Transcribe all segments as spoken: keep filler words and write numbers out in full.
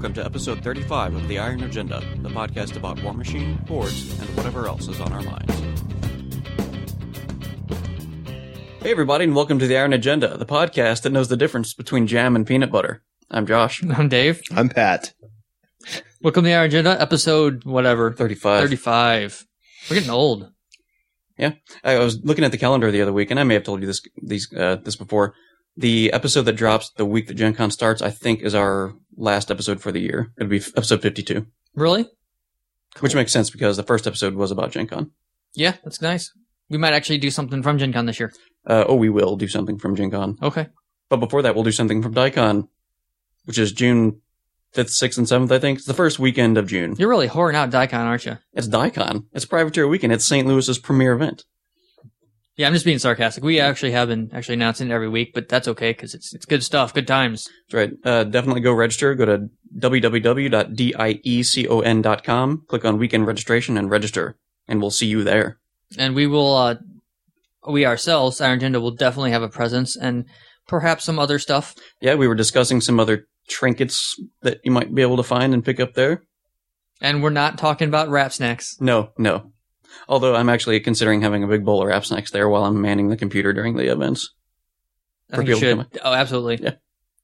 welcome to episode thirty-five of The Iron Agenda, the podcast about War Machine, Hordes, and whatever else is on our minds. Hey everybody, and welcome to The Iron Agenda, the podcast that knows the difference between jam and peanut butter. I'm Josh. I'm Dave. I'm Pat. Welcome to The Iron Agenda, episode whatever. thirty-five. thirty-five. We're getting old. Yeah. I was looking at the calendar the other week, and I may have told you this these uh, this before. The episode that drops the week that Gen Con starts, I think, is our last episode for the year. It'll be episode fifty-two. Really? Cool. Which makes sense because the first episode was about Gen Con. Yeah, that's nice. We might actually do something from Gen Con this year. Uh, oh, we will do something from Gen Con. Okay. But before that, we'll do something from DICON, which is June fifth, sixth, and seventh, I think. It's the first weekend of June. You're really whoring out DICON, aren't you? It's DICON. It's Privateer Weekend. It's Saint Louis's premier event. Yeah, I'm just being sarcastic. We actually have been actually announcing it every week, but that's okay because it's it's good stuff, good times. That's right. Uh, definitely go register. Go to w w w dot diecon dot com, click on weekend registration, and register. And we'll see you there. And we will, uh, we ourselves, Iron Agenda, will definitely have a presence and perhaps some other stuff. Yeah, we were discussing some other trinkets that you might be able to find and pick up there. And we're not talking about wrap snacks. No, no. Although I'm actually considering having a big bowl of wrap snacks there while I'm manning the computer during the events. I think you should. Oh, absolutely. Yeah.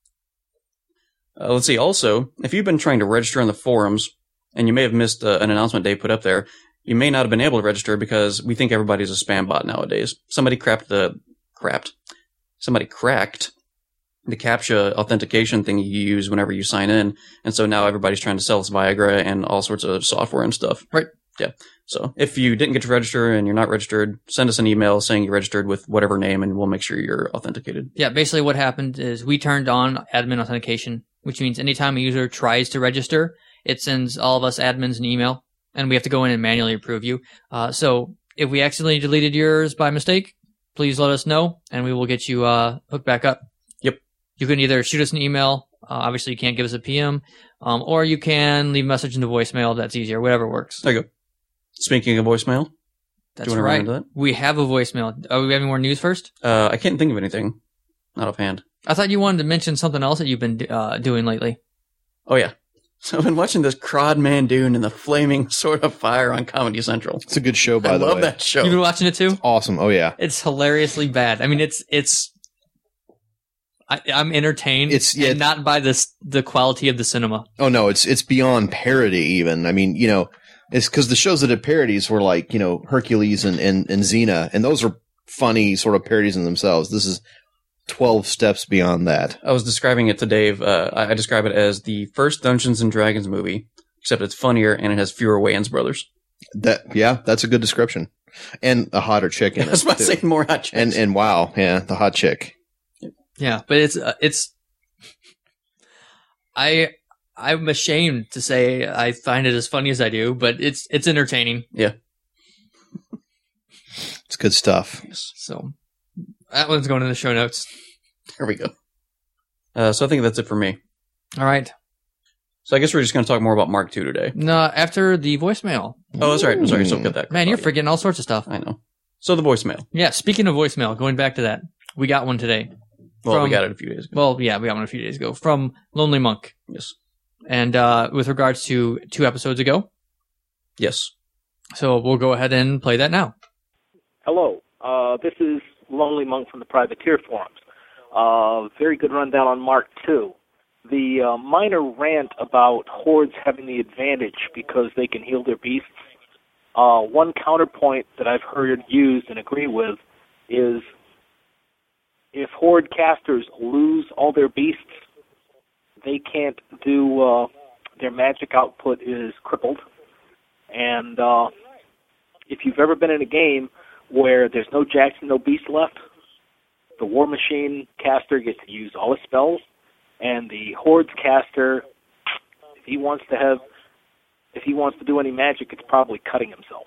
Uh, let's see. Also, if you've been trying to register in the forums, and you may have missed uh, an announcement Dave put up there, you may not have been able to register because we think everybody's a spam bot nowadays. Somebody crapped the... crapped. Somebody cracked the CAPTCHA authentication thing you use whenever you sign in, and so now everybody's trying to sell us Viagra and all sorts of software and stuff. Right. Yeah. So if you didn't get to register and you're not registered, send us an email saying you registered with whatever name, and we'll make sure you're authenticated. Yeah, basically what happened is we turned on admin authentication, which means anytime a user tries to register, it sends all of us admins an email, and we have to go in and manually approve you. Uh, so if we accidentally deleted yours by mistake, please let us know, and we will get you uh, hooked back up. Yep. You can either shoot us an email. Uh, obviously, you can't give us a P M, um, or you can leave a message in the voicemail. That's easier. Whatever works. There you go. Speaking of voicemail, that's do you want to right. run into that? We have a voicemail. Are we having more news first? Uh, I can't think of anything. Not offhand. I thought you wanted to mention something else that you've been uh, doing lately. Oh, yeah. So I've been watching this Crod Mandoon and the Flaming Sword of Fire on Comedy Central. It's a good show, by I the way. love that show. You've been watching it too? Awesome. Oh, yeah. It's hilariously bad. I mean, it's it's. I, I'm entertained. It's yeah, and not by this the quality of the cinema. Oh, no, it's it's beyond parody, even. I mean, you know, it's because the shows that did parodies were like, you know, Hercules and, and, and Xena, and those are funny sort of parodies in themselves. This is twelve steps beyond that. I was describing it to Dave. Uh, I, I describe it as the first Dungeons and Dragons movie, except it's funnier and it has fewer Wayans brothers. That yeah, that's a good description, and a hotter chick in I was it. about to too. say more hot chicks. And and wow, yeah, the hot chick. Yeah, but it's uh, it's. I I'm ashamed to say I find it as funny as I do, but it's it's entertaining. Yeah, it's good stuff. So that one's going in the show notes. There we go. Uh, so I think that's it for me. All right. So I guess we're just going to talk more about Mark two today. No, after the voicemail. Oh, that's right. I'm sorry. So cut that. Man, you're Oh, yeah. forgetting all sorts of stuff. I know. So the voicemail. Yeah, speaking of voicemail, going back to that, we got one today. Well, From- we got it a few days ago. Well, yeah, we got one a few days ago from Lonely Monk. Yes. And uh, with regards to two episodes ago. Yes. So we'll go ahead and play that now. Hello, uh, this is Lonely Monk from the Privateer Forums. Uh, very good rundown on Mark two. The uh, minor rant about Hordes having the advantage because they can heal their beasts. Uh, one counterpoint that I've heard used and agree with is if Horde casters lose all their beasts, they can't do, uh, their magic output is crippled. And uh, if you've ever been in a game where there's no jacks and no beasts left, the War Machine caster gets to use all his spells, and the Hordes caster, if he wants to have, if he wants to do any magic, it's probably cutting himself.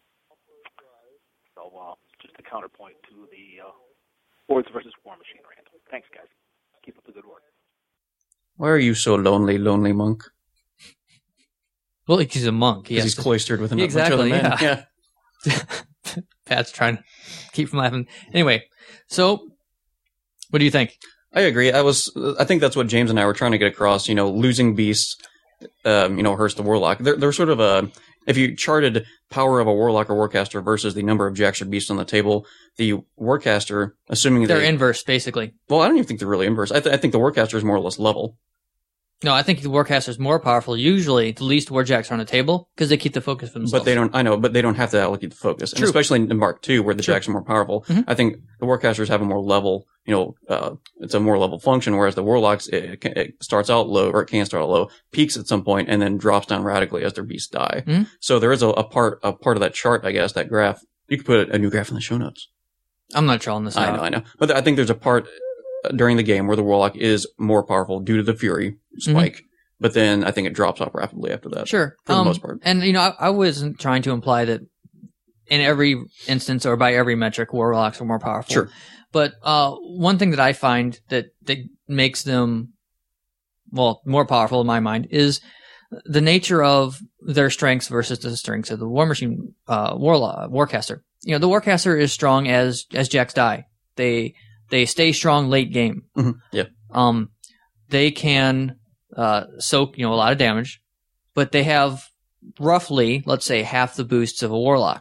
So, uh, just a counterpoint to the uh, Hordes versus War Machine rant. Thanks, guys. Keep up the good work. Why are you so lonely, lonely monk? Well, he's a monk. Because he's to- cloistered with another Exactly, bunch of other men. yeah. Yeah. Pat's trying to keep from laughing. Anyway, so what do you think? I agree. I was. I think that's what James and I were trying to get across. You know, losing beasts um, you know, hurts the Warlock. They're, they're sort of a, if you charted power of a Warlock or Warcaster versus the number of Jacks or Beasts on the table, the Warcaster, assuming They're they, inverse, basically. well, I don't even think they're really inverse. I, th- I think the Warcaster is more or less level. No, I think the Warcaster is more powerful. Usually, the least Warjacks are on the table because they keep the focus for themselves. But they don't, I know, but they don't have to allocate the focus. And True. especially in Mark two, where the Sure. Jacks are more powerful. Mhm. I think the Warcasters have a more level, you know, uh, it's a more level function, whereas the Warlocks, it, it, can- it starts out low, or it can start out low, peaks at some point, and then drops down radically as their beasts die. Mhm. So there is a, a part, a part of that chart, I guess, that graph. You could put a, a new graph in the show notes. I'm not drawing this I out. know, I know. But I think there's a part uh, during the game where the Warlock is more powerful due to the Fury spike. But then I think it drops off rapidly after that. Sure. For the Um, most part. And, you know, I, I wasn't trying to imply that in every instance or by every metric, Warlocks are more powerful. Sure. But uh, one thing that I find that, that makes them, well, more powerful in my mind is the nature of their strengths versus the strengths of the War Machine uh, Warlock, Warcaster. You know, the Warcaster is strong as as Jacks die. They they stay strong late game. Mhm. Yeah. Um, they can uh, soak, you know, a lot of damage, but they have roughly, let's say, half the boosts of a Warlock.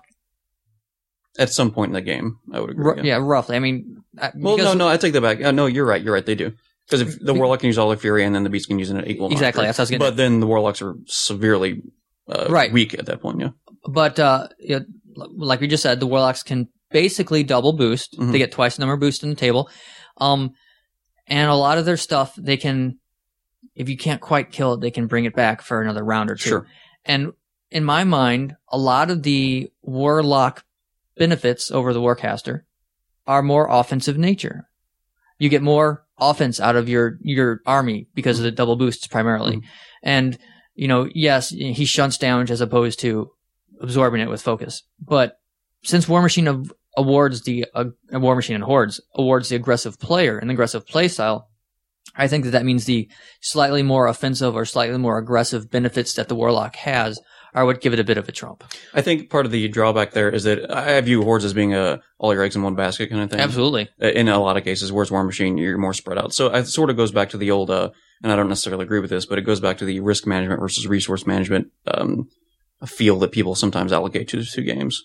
At some point in the game, I would agree. Ru- yeah. yeah, roughly. I mean, uh, Well, because- no, no, I take that back. Uh, no, you're right. You're right. They do. Because if the Be- Warlock can use all their Fury, and then the Beast can use an equal amount. Exactly, Right? that's what I was getting But at. then the Warlocks are severely uh, Right. weak at that point, yeah. But uh, you know, like we just said, the Warlocks can basically double boost. Mhm. They get twice the number of boosts in the table. Um, and a lot of their stuff, they can, if you can't quite kill it, they can bring it back for another round or two. Sure. And in my mind, a lot of the Warlock benefits over the Warcaster are more offensive nature. You get more offense out of your, your army because of the double boosts primarily. Mhm. And, you know, yes, he shunts damage as opposed to absorbing it with focus. But since War Machine av- awards the, uh, War Machine and Hordes awards the aggressive player and the aggressive play style, I think that that means the slightly more offensive or slightly more aggressive benefits that the Warlock has are what give it a bit of a trump. I think part of the drawback there is that I view Hordes as being a all your eggs in one basket kind of thing. Absolutely. In a lot of cases, whereas War Machine, you're more spread out. So it sort of goes back to the old, uh, and I don't necessarily agree with this, but it goes back to the risk management versus resource management um, feel that people sometimes allocate to the two games.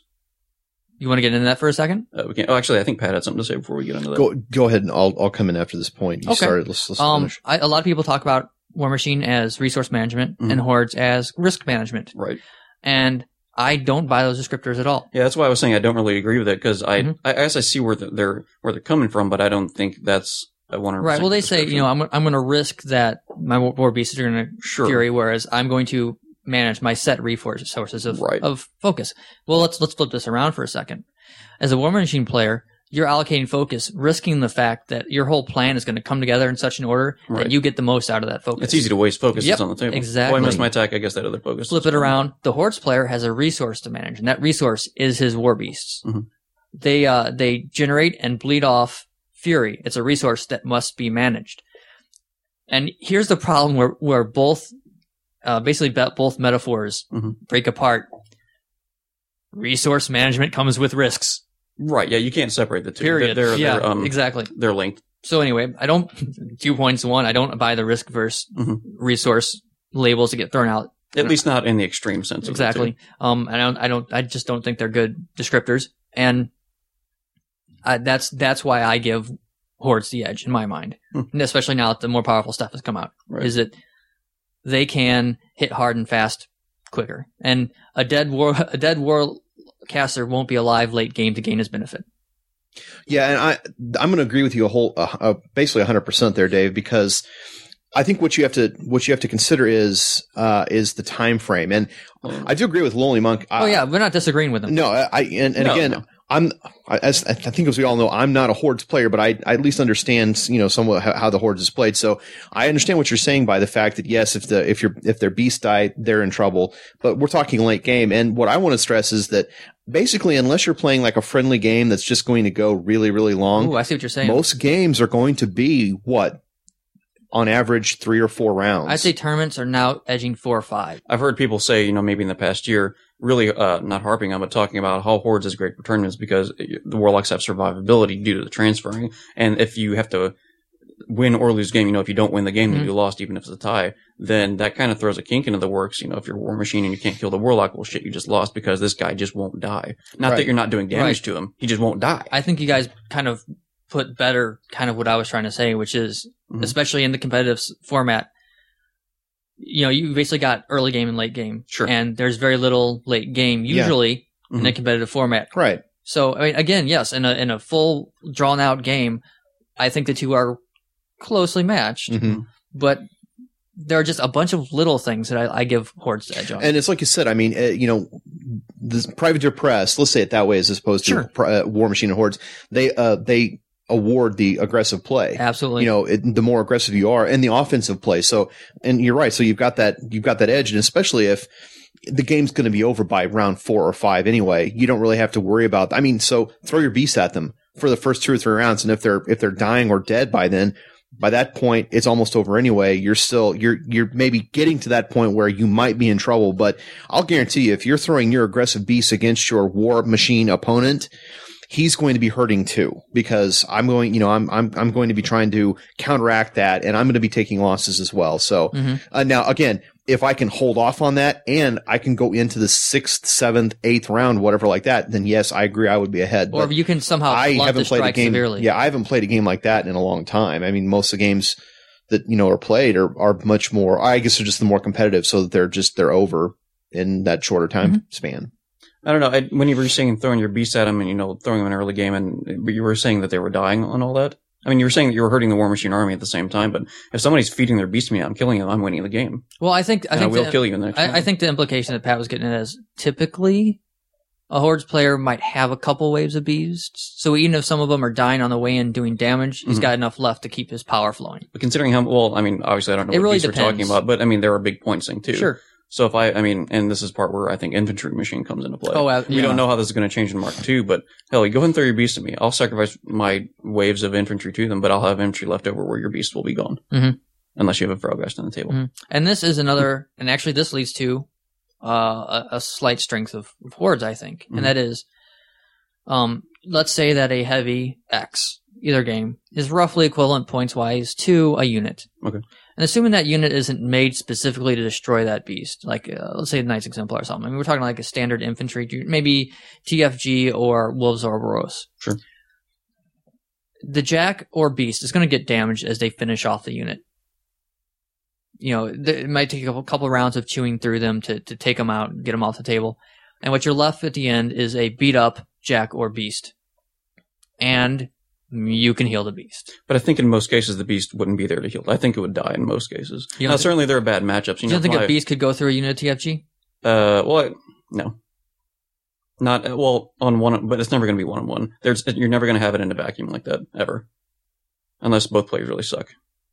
You want to get into that for a second? Uh, we can, oh, actually, I think Pat had something to say before we get into that. Go go ahead, and I'll I'll come in after this point. You Okay. started. Let's, let's Um, finish. I, a lot of people talk about War Machine as resource management Mhm. and Hordes as risk management. Right. And I don't buy those descriptors at all. Yeah, that's why I was saying I don't really agree with it because I, Mhm. I, I guess I see where the, they're where they're coming from, but I don't think that's a one hundred percent. Right. Well, they say, you know, I'm, I'm going to risk that my war war beasts are going to Sure. fury, whereas I'm going to manage my set resource sources of, Right. of focus. Well, let's, let's flip this around for a second. As a War Machine player, you're allocating focus, risking the fact that your whole plan is going to come together in such an order Right. that you get the most out of that focus. It's easy to waste focus Yep, that's on the table. exactly. Oh, I missed my attack. I guess that other focus. Flip it around. The Hordes player has a resource to manage, and that resource is his war beasts. Mhm. They uh they generate and bleed off fury. It's a resource that must be managed. And here's the problem where where both uh basically be- both metaphors Mhm. break apart. Resource management comes with risks. Right. Yeah, you can't separate the two. Period. They're, they're, yeah, they're, um, exactly. they're linked. So anyway, I don't. Two points. One, I don't buy the risk versus Mhm. resource labels that get thrown out. At least not in the extreme sense. Of Exactly. It Um, and I don't, I don't, I just don't think they're good descriptors. And uh, that's, that's why I give Hordes the edge in my mind. Hmm. And especially now that the more powerful stuff has come out. Right. Is that they can hit hard and fast quicker. And a dead war, a dead war caster won't be alive late game to gain his benefit. Yeah, and I I'm going to agree with you a whole uh, uh, basically one hundred percent there, Dave, because I think what you have to what you have to consider is uh, is the time frame, and too. I do agree with Lonely Monk. I, oh yeah, we're not disagreeing with them. no, I and, and No, again. no. I'm, as I think as we all know, I'm not a Hordes player, but I, I at least understand, you know, somewhat how, how the Hordes is played. So I understand what you're saying by the fact that yes, if the, if you're, if their beast die, they're in trouble, but we're talking late game. And what I want to stress is that basically, unless you're playing like a friendly game that's just going to go really, really long, Ooh, I see what you're saying. most games are going to be what? On average, three or four rounds. I'd say tournaments are now edging four or five. I've heard people say, you know, maybe in the past year, really uh, not harping on, but talking about how Hordes is great for tournaments because the Warlocks have survivability due to the transferring. And if you have to win or lose game, you know, if you don't win the game, Mhm. then you lost, even if it's a tie, then that kind of throws a kink into the works. You know, if you're War Machine and you can't kill the Warlock, well, shit, you just lost because this guy just won't die. Not Right. that you're not doing damage Right. to him. He just won't die. I think you guys kind of put better kind of what I was trying to say, which is, Mhm. especially in the competitive s- format, you know, you basically got early game and late game. Sure. And there's very little late game Yeah. usually in a Mhm. competitive format. Right. So, I mean, again, yes, in a, in a full drawn out game, I think the two are closely matched, hmm but there are just a bunch of little things that I, I give Hordes the edge on. And it's like you said. I mean, uh, you know, the Privateer Press. Let's say it that way, as opposed to Sure. Pri- uh, War Machine and Hordes. They uh, they award the aggressive play. Absolutely. You know, it, the more aggressive you are, and the offensive play. So, and you're right. So you've got that. You've got that edge, and especially if the game's going to be over by round four or five anyway, you don't really have to worry about. I mean, so throw your beast at them for the first two or three rounds, and if they're if they're dying or dead by then. By that point, it's almost over anyway. You're still, you're, you're maybe getting to that point where you might be in trouble, but I'll guarantee you, if you're throwing your aggressive beast against your War Machine opponent, he's going to be hurting too, because I'm going, you know, I'm, I'm, I'm going to be trying to counteract that, and I'm going to be taking losses as well. So, Mhm. uh, now again, if I can hold off on that and I can go into the sixth, seventh, eighth round, whatever like that, then yes, I agree, I would be ahead. Or But if you can somehow I blunt haven't the played a strike game. severely. Yeah, I haven't played a game like that in a long time. I mean, most of the games that, you know, are played are, are much more, I guess they're just the more competitive, so that they're just, they're over in that shorter time Mm-hmm. span. I don't know. I, when you were saying throwing your beast at him and, you know, throwing them in an early game, and but you were saying that they were dying on all that. I mean, you were saying that you were hurting the War Machine army at the same time, but if somebody's feeding their beast to me, I'm killing them, I'm winning the game. Well, I think I And I, think will the, kill you in the next I, round. I think the implication that Pat was getting at is typically a Hordes player might have a couple waves of beasts. So even if some of them are dying on the way in doing damage, he's Mhm. got enough left to keep his power flowing. But considering how, well, I mean, obviously I don't know It what really beasts we're talking depends. about, but I mean, there are big points thing too. Sure. So if I, I mean, and this is part where I think infantry machine comes into play. Oh, uh, We yeah. don't know how this is going to change in Mark two, but hell, you go ahead and throw your beast at me. I'll sacrifice my waves of infantry to them, but I'll have infantry left over where your beast will be gone. Mhm. Unless you have a Feralgeist on the table. Mhm. And this is another, and actually this leads to uh, a, a slight strength of, of Hordes, I think. Mhm. And that is, um, let's say that a heavy X, either game, is roughly equivalent points-wise to a unit. Okay. And assuming that unit isn't made specifically to destroy that beast, like, uh, let's say Knights Exemplar or something. I mean, we're talking like a standard infantry, maybe T F G or Wolves Ouroboros. Sure. The Jack or Beast is going to get damaged as they finish off the unit. You know, th- it might take a couple, couple rounds of chewing through them to, to take them out and get them off the table. And what you're left at the end is a beat up Jack or Beast. And you can heal the beast. But I think in most cases the beast wouldn't be there to heal. I think it would die in most cases. You Now don't thi- certainly there are bad matchups. You You know, don't think my- a beast could go through a unit of T F G? Uh, well, I- no, not uh, well on one, but it's never going to be one on one. There's you're never going to have it in a vacuum like that ever, unless both players really suck.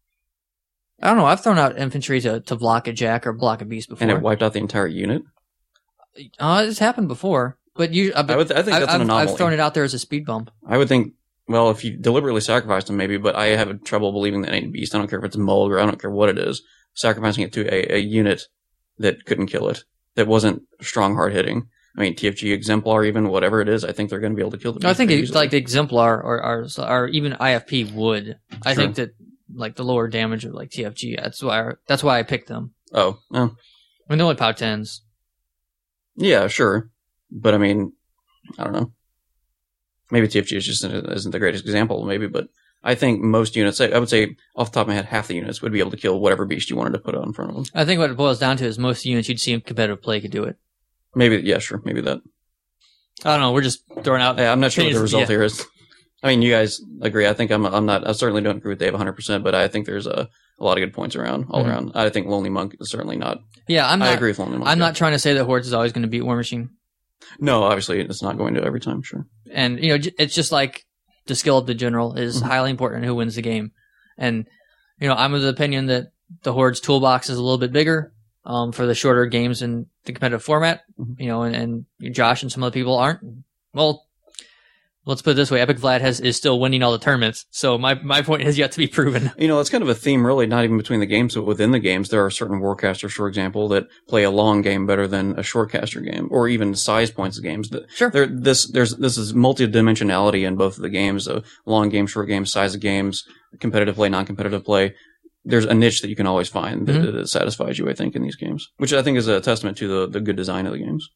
I don't know. I've thrown out infantry to, to block a Jack or block a beast before. And it wiped out the entire unit. Uh, it's happened before. But you, uh, but I would, I think that's I, an I've, anomaly. I've thrown it out there as a speed bump. I would think, well, if you deliberately sacrificed them, maybe, but I have trouble believing that any beast, I don't care if it's a Mulg or I don't care what it is, sacrificing it to a, a unit that couldn't kill it, that wasn't strong, hard hitting. I mean, T F G Exemplar, even whatever it is, I think they're going to be able to kill the beast. I think pretty it's easily. like the Exemplar or, or, or even I F P would. I Sure. think that like the lower damage of like T F G. That's why. That's why I picked them. Oh, well, I mean, they're only POW tens. yeah, sure. But I mean, I don't know. Maybe T F G is just isn't the greatest example, maybe, but I think most units, I would say off the top of my head, half the units would be able to kill whatever beast you wanted to put on in front of them. I think what it boils down to is most units you'd see in competitive play could do it. Maybe, yeah, sure, maybe that. I don't know. We're just throwing out. Yeah, I'm not sure what the result Yeah. here is. I mean, you guys agree. I think I'm, I'm not, I certainly don't agree with Dave one hundred percent, but I think there's a, a lot of good points around, all Mhm. around. I think Lonely Monk is certainly not. Yeah, I'm not. I agree with Lonely Monk. I'm yeah. not trying to say that Hordes is always going to beat War Machine. No, obviously, it's not going to every time, sure. And, you know, j- it's just like the skill of the general is Mhm. highly important in who wins the game. And, you know, I'm of the opinion that the Horde's toolbox is a little bit bigger um, for the shorter games in the competitive format, Mhm. you know, and, and Josh and some other people aren't. Well, let's put it this way: Epic Vlad has is still winning all the tournaments. So my my point has yet to be proven. You know, it's kind of a theme, really, not even between the games, but within the games. There are certain warcasters, for example, that play a long game better than a shortcaster game, or even size points of games. Sure. There, this there's this is multi-dimensionality in both of the games: uh, long game, short game, size of games, competitive play, non-competitive play. There's a niche that you can always find that, mm-hmm. that satisfies you, I think, in these games, which I think is a testament to the the good design of the games.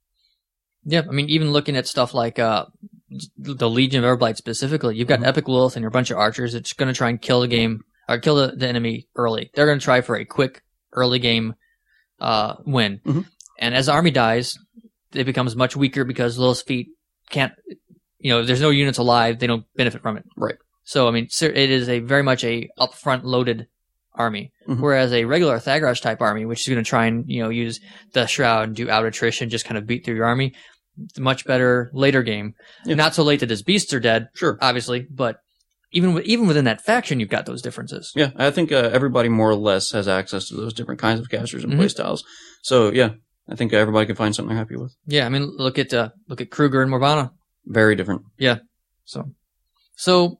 Yeah, I mean, even looking at stuff like uh, the Legion of Everblight specifically, you've got mm-hmm. Epic Lilith and your bunch of archers that's going to try and kill the game or kill the, the enemy early. They're going to try for a quick early game uh, win. Mm-hmm. And as the army dies, it becomes much weaker because Lilith's feet can't, you know, there's no units alive, they don't benefit from it. Right. So, I mean, it is a very much a upfront loaded army. Mm-hmm. Whereas a regular Thagrosh type army, which is going to try and, you know, use the Shroud and do out attrition, just kind of beat through your army, it's a much better later game. Yeah. Not so late that his beasts are dead, sure, obviously, but even with, even within that faction, you've got those differences. Yeah, I think uh, everybody more or less has access to those different kinds of casters and mm-hmm. playstyles. So, yeah, I think everybody can find something they're happy with. Yeah, I mean, look at uh, look at Kruger and Morvana. Very different. Yeah. So, so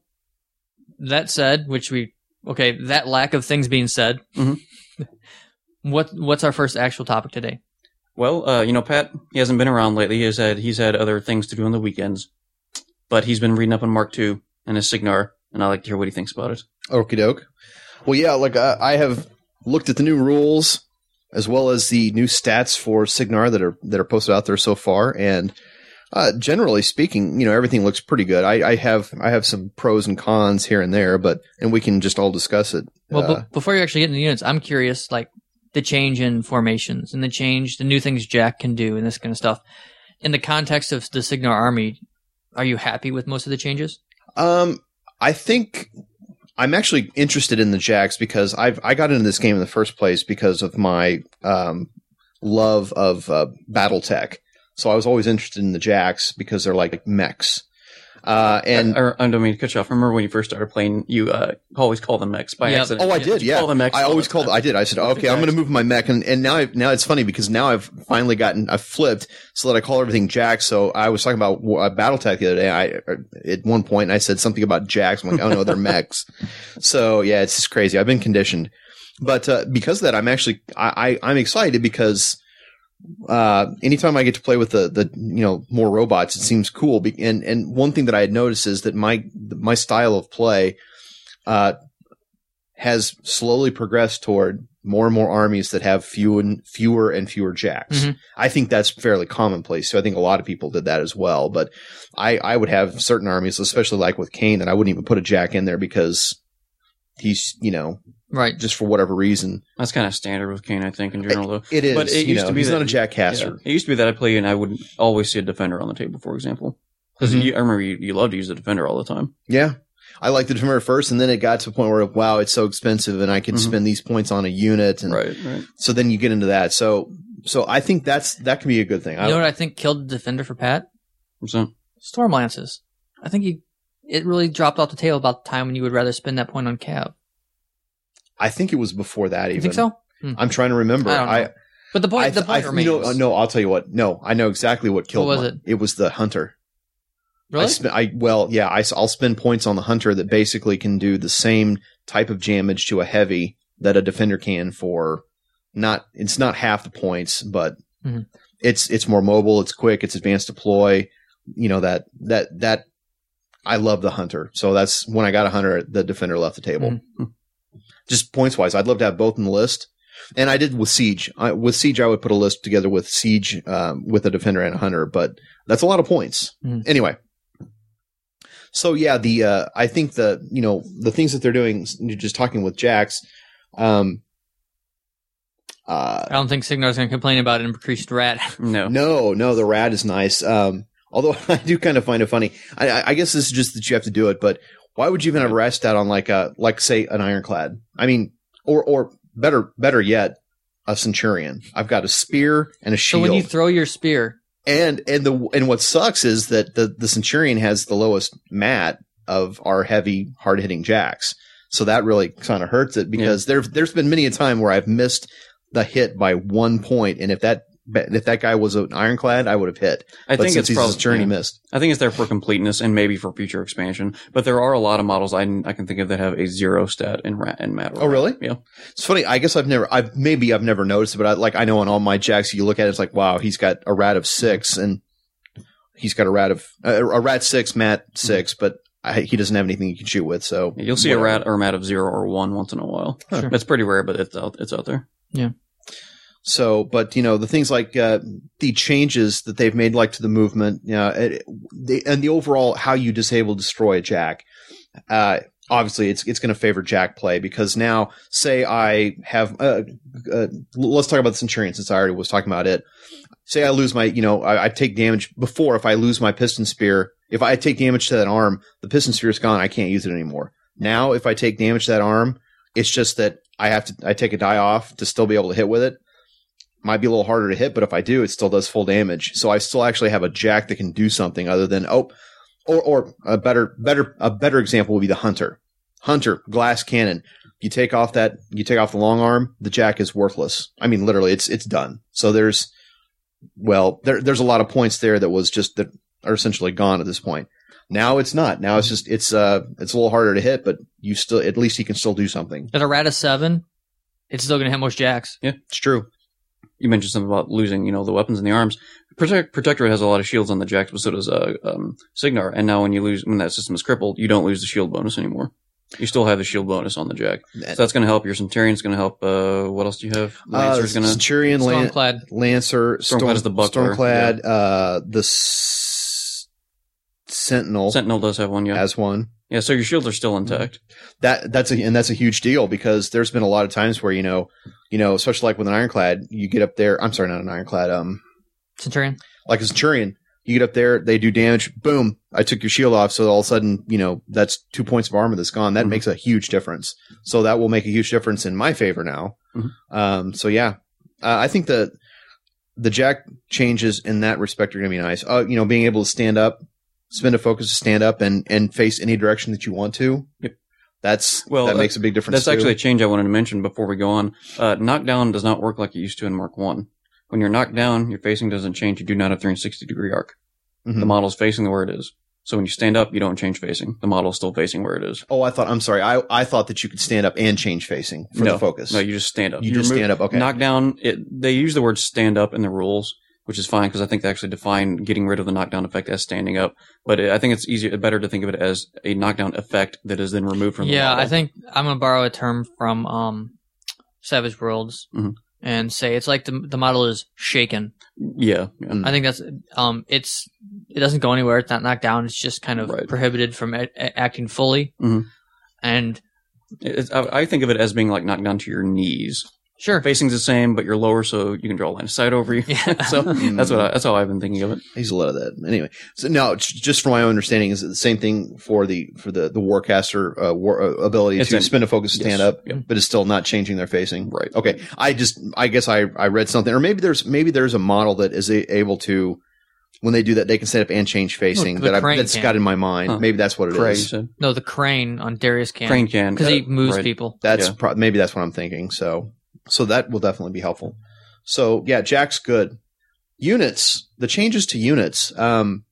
that said, which we okay, that lack of things being said. Mm-hmm. what what's our first actual topic today? Well, uh, you know, Pat, he hasn't been around lately. He has had he's had other things to do on the weekends, but he's been reading up on Mark two and his Cygnar, and I'd like to hear what he thinks about it. Okie doke. Well, yeah, like uh, I have looked at the new rules as well as the new stats for Cygnar that are that are posted out there so far, and uh, generally speaking, you know, everything looks pretty good. I, I have I have some pros and cons here and there, but and we can just all discuss it. Well, uh, b- before you actually get into the units, I'm curious, like the change in formations and the change, the new things Jack can do, and this kind of stuff. In the context of the Cygnar army, are you happy with most of the changes? Um, I think I'm actually interested in the Jacks because I've I got into this game in the first place because of my um, love of uh, BattleTech. So I was always interested in the Jacks because they're like mechs. Uh, and I, I don't mean to cut you off. Remember when you first started playing, you uh, always called them mechs by yeah. accident. Oh, I did. Yeah, call them mechs I always called. I did. I said, okay, I'm going to move my mech, and, and now I've, now it's funny because now I've finally gotten I've flipped so that I call everything Jacks. So I was talking about uh, BattleTech the other day. I at one point and I said something about Jacks. I'm like, oh no, they're mechs. So yeah, it's just crazy. I've been conditioned, but uh, because of that, I'm actually I, I I'm excited because. Uh, anytime I get to play with the, the, you know, more robots, it seems cool. Be- and, and one thing that I had noticed is that my, my style of play, uh, has slowly progressed toward more and more armies that have fewer and fewer and fewer Jacks. Mm-hmm. I think that's fairly commonplace. So I think a lot of people did that as well. But I, I would have certain armies, especially like with Kane, that I wouldn't even put a Jack in there because he's, you know, right, just for whatever reason. That's kind of standard with Kane, I think, in general, though. It is. But it you used know, to be he's that, not a Jack caster. Yeah, it used to be that I play and I would always see a defender on the table, for example. Because mm-hmm. I remember you, you loved to use the defender all the time. Yeah. I liked the defender first, and then it got to a point where, wow, it's so expensive, and I can mm-hmm. spend these points on a unit. And right, right. So then you get into that. So so I think that's that can be a good thing. You I, know what I think killed the defender for Pat? What's that? Storm Lances. I think he, it really dropped off the table about the time when you would rather spend that point on Cav. I think it was before that even. You think so? Hmm. I'm trying to remember. I don't know. I, but the point, I, the point I, remains. You know, no, I'll tell you what. No, I know exactly what killed What was my, it? It was the Hunter. Really? I, sp- I Well, yeah, I, I'll spend points on the Hunter that basically can do the same type of damage to a heavy that a defender can for not, it's not half the points, but mm-hmm. it's, it's more mobile, it's quick, it's advanced deploy. You know, that, that, that, I love the Hunter. So that's when I got a Hunter, the defender left the table. Mm-hmm. Just points wise, I'd love to have both in the list. And I did with Siege. I, with Siege, I would put a list together with Siege, um, with a defender and a Hunter, but that's a lot of points. Mm. Anyway. So yeah, the, uh, I think the, you know, the things that they're doing, you're just talking with Jax, um, uh, I don't think Cygnar's going to complain about an increased rat. No. No, no, the rat is nice. Um, although I do kind of find it funny. I, I guess this is just that you have to do it, but why would you even have a rat stat on like a, like say an Ironclad? I mean, or, or better, better yet, a Centurion. I've got a spear and a shield. So when you throw your spear. And, and the, and what sucks is that the, the Centurion has the lowest mat of our heavy, hard hitting Jacks. So that really kind of hurts it because yeah. there, there's been many a time where I've missed the hit by one point. And if that But if that guy was an ironclad, I would have hit. I but think since it's he's probably a journey yeah. missed. I think it's there for completeness and maybe for future expansion. But there are a lot of models I, I can think of that have a zero stat in rat and mat. Oh, really? Yeah. It's funny. I guess I've never, I've maybe I've never noticed it, but I, like I know on all my jacks, you look at it, it's like, wow, he's got a rat of six, and he's got a rat of uh, a rat six, mat six, but I, he doesn't have anything you can shoot with. So You'll see whatever. a rat or a mat of zero or one once in a while. Sure. It's pretty rare, but it's out. It's out there. Yeah. So, but you know, the things like uh, the changes that they've made, like to the movement, you know, it, the, and the overall how you disable destroy a jack. Uh, obviously, it's it's going to favor jack play because now, say I have, uh, uh, let's talk about the Centurion since I already was talking about it. Say I lose my, you know, I, I take damage before. If I lose my piston spear, if I take damage to that arm, the piston spear is gone. I can't use it anymore. Now, if I take damage to that arm, it's just that I have to, I take a die off to still be able to hit with it. Might be a little harder to hit, but if I do, it still does full damage. So I still actually have a jack that can do something other than, oh, or, or a better, better, a better example would be the Hunter. Hunter, glass cannon. You take off that, you take off the long arm, the jack is worthless. I mean, literally, it's, it's done. So there's, well, there, there's a lot of points there that was just, that are essentially gone at this point. Now it's not. Now it's just, it's, uh, it's a little harder to hit, but you still, at least he can still do something. At a rat of seven, it's still going to hit most jacks. Yeah, it's true. You mentioned something about losing, you know, the weapons in the arms. Protect, Protectorate has a lot of shields on the jacks, but so does uh, um, Signar. And now when you lose, when that system is crippled, you don't lose the shield bonus anymore. You still have the shield bonus on the jack. So that's going to help. Your Centurion's going to help. Uh, what else do you have? Lancer's uh, going to. Centurion, Lan- Stormclad. Lancer, Stormclad Storm, is the buckler. Stormclad, Yeah. uh, the s- Sentinel, Sentinel does have one, yeah. has one. Yeah, so your shields are still intact. That that's a and that's a huge deal because there's been a lot of times where you know, you know, especially like with an ironclad, you get up there. I'm sorry, not an ironclad. Um, Centurion. like a Centurion, you get up there, they do damage. Boom! I took your shield off, so all of a sudden, you know, that's two points of armor that's gone. That Mhm. makes a huge difference. So that will make a huge difference in my favor now. Mhm. Um, so yeah, uh, I think that the jack changes in that respect are going to be nice. Uh, you know, being able to stand up. Spend a focus to stand up and, and face any direction that you want to. Yep. That's Well, that uh, makes a big difference. That's too. actually a change I wanted to mention before we go on. Uh, knockdown does not work like it used to in Mark one. When you're knocked down, your facing doesn't change. You do not have three hundred sixty degree arc. Mhm. The model's facing where it is. So when you stand up, you don't change facing. The model's still facing where it is. Oh, I thought. I'm sorry. I I thought that you could stand up and change facing for no, the focus. No, you just stand up. You just remove- stand up. Okay. Knockdown, it, they use the word stand up in the rules, which is fine because I think they actually define getting rid of the knockdown effect as standing up. But it, I think it's easier, better to think of it as a knockdown effect that is then removed from the Yeah, model. I think I'm going to borrow a term from um, Savage Worlds Mhm. and say it's like the the model is shaken. Yeah. yeah. Mm. I think that's um, it's it doesn't go anywhere. It's not knocked down. It's just kind of Right. prohibited from a- a- acting fully. Mhm. And It's, I, I think of it as being like knocked down to your knees. sure, Facing's the same, but you're lower, so you can draw a line of sight over you. Yeah. so that's what I, that's how I've been thinking of it. I use a lot of that. Anyway, so no, j- just from my own understanding, is it the same thing for the for the the Warcaster uh, war, uh, ability It's to in- spin a focus, yes, stand up, yep. but it's still not changing their facing. Right. Okay. I just I guess I I read something, or maybe there's maybe there's a model that is a, able to. When they do that, they can stand up and change facing. the that I've, crane that's can. got in my mind. Huh. Maybe that's what it is. Crane, you said. no, the crane on Darius can Crane can. because he Uh, moves right. people. That's Yeah. pro- maybe that's what I'm thinking. So, so that will definitely be helpful. So yeah, Jack's good. Units, the changes to units. Um,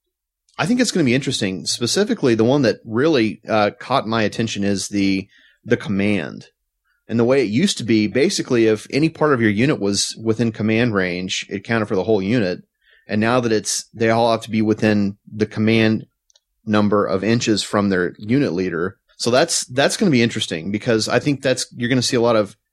I think it's going to be interesting. Specifically, the one that really uh, caught my attention is the the command. And the way it used to be, basically, if any part of your unit was within command range, it counted for the whole unit. And now that it's, they all have to be within the command number of inches from their unit leader. So that's, that's going to be interesting because I think that's, you're going to see a lot of,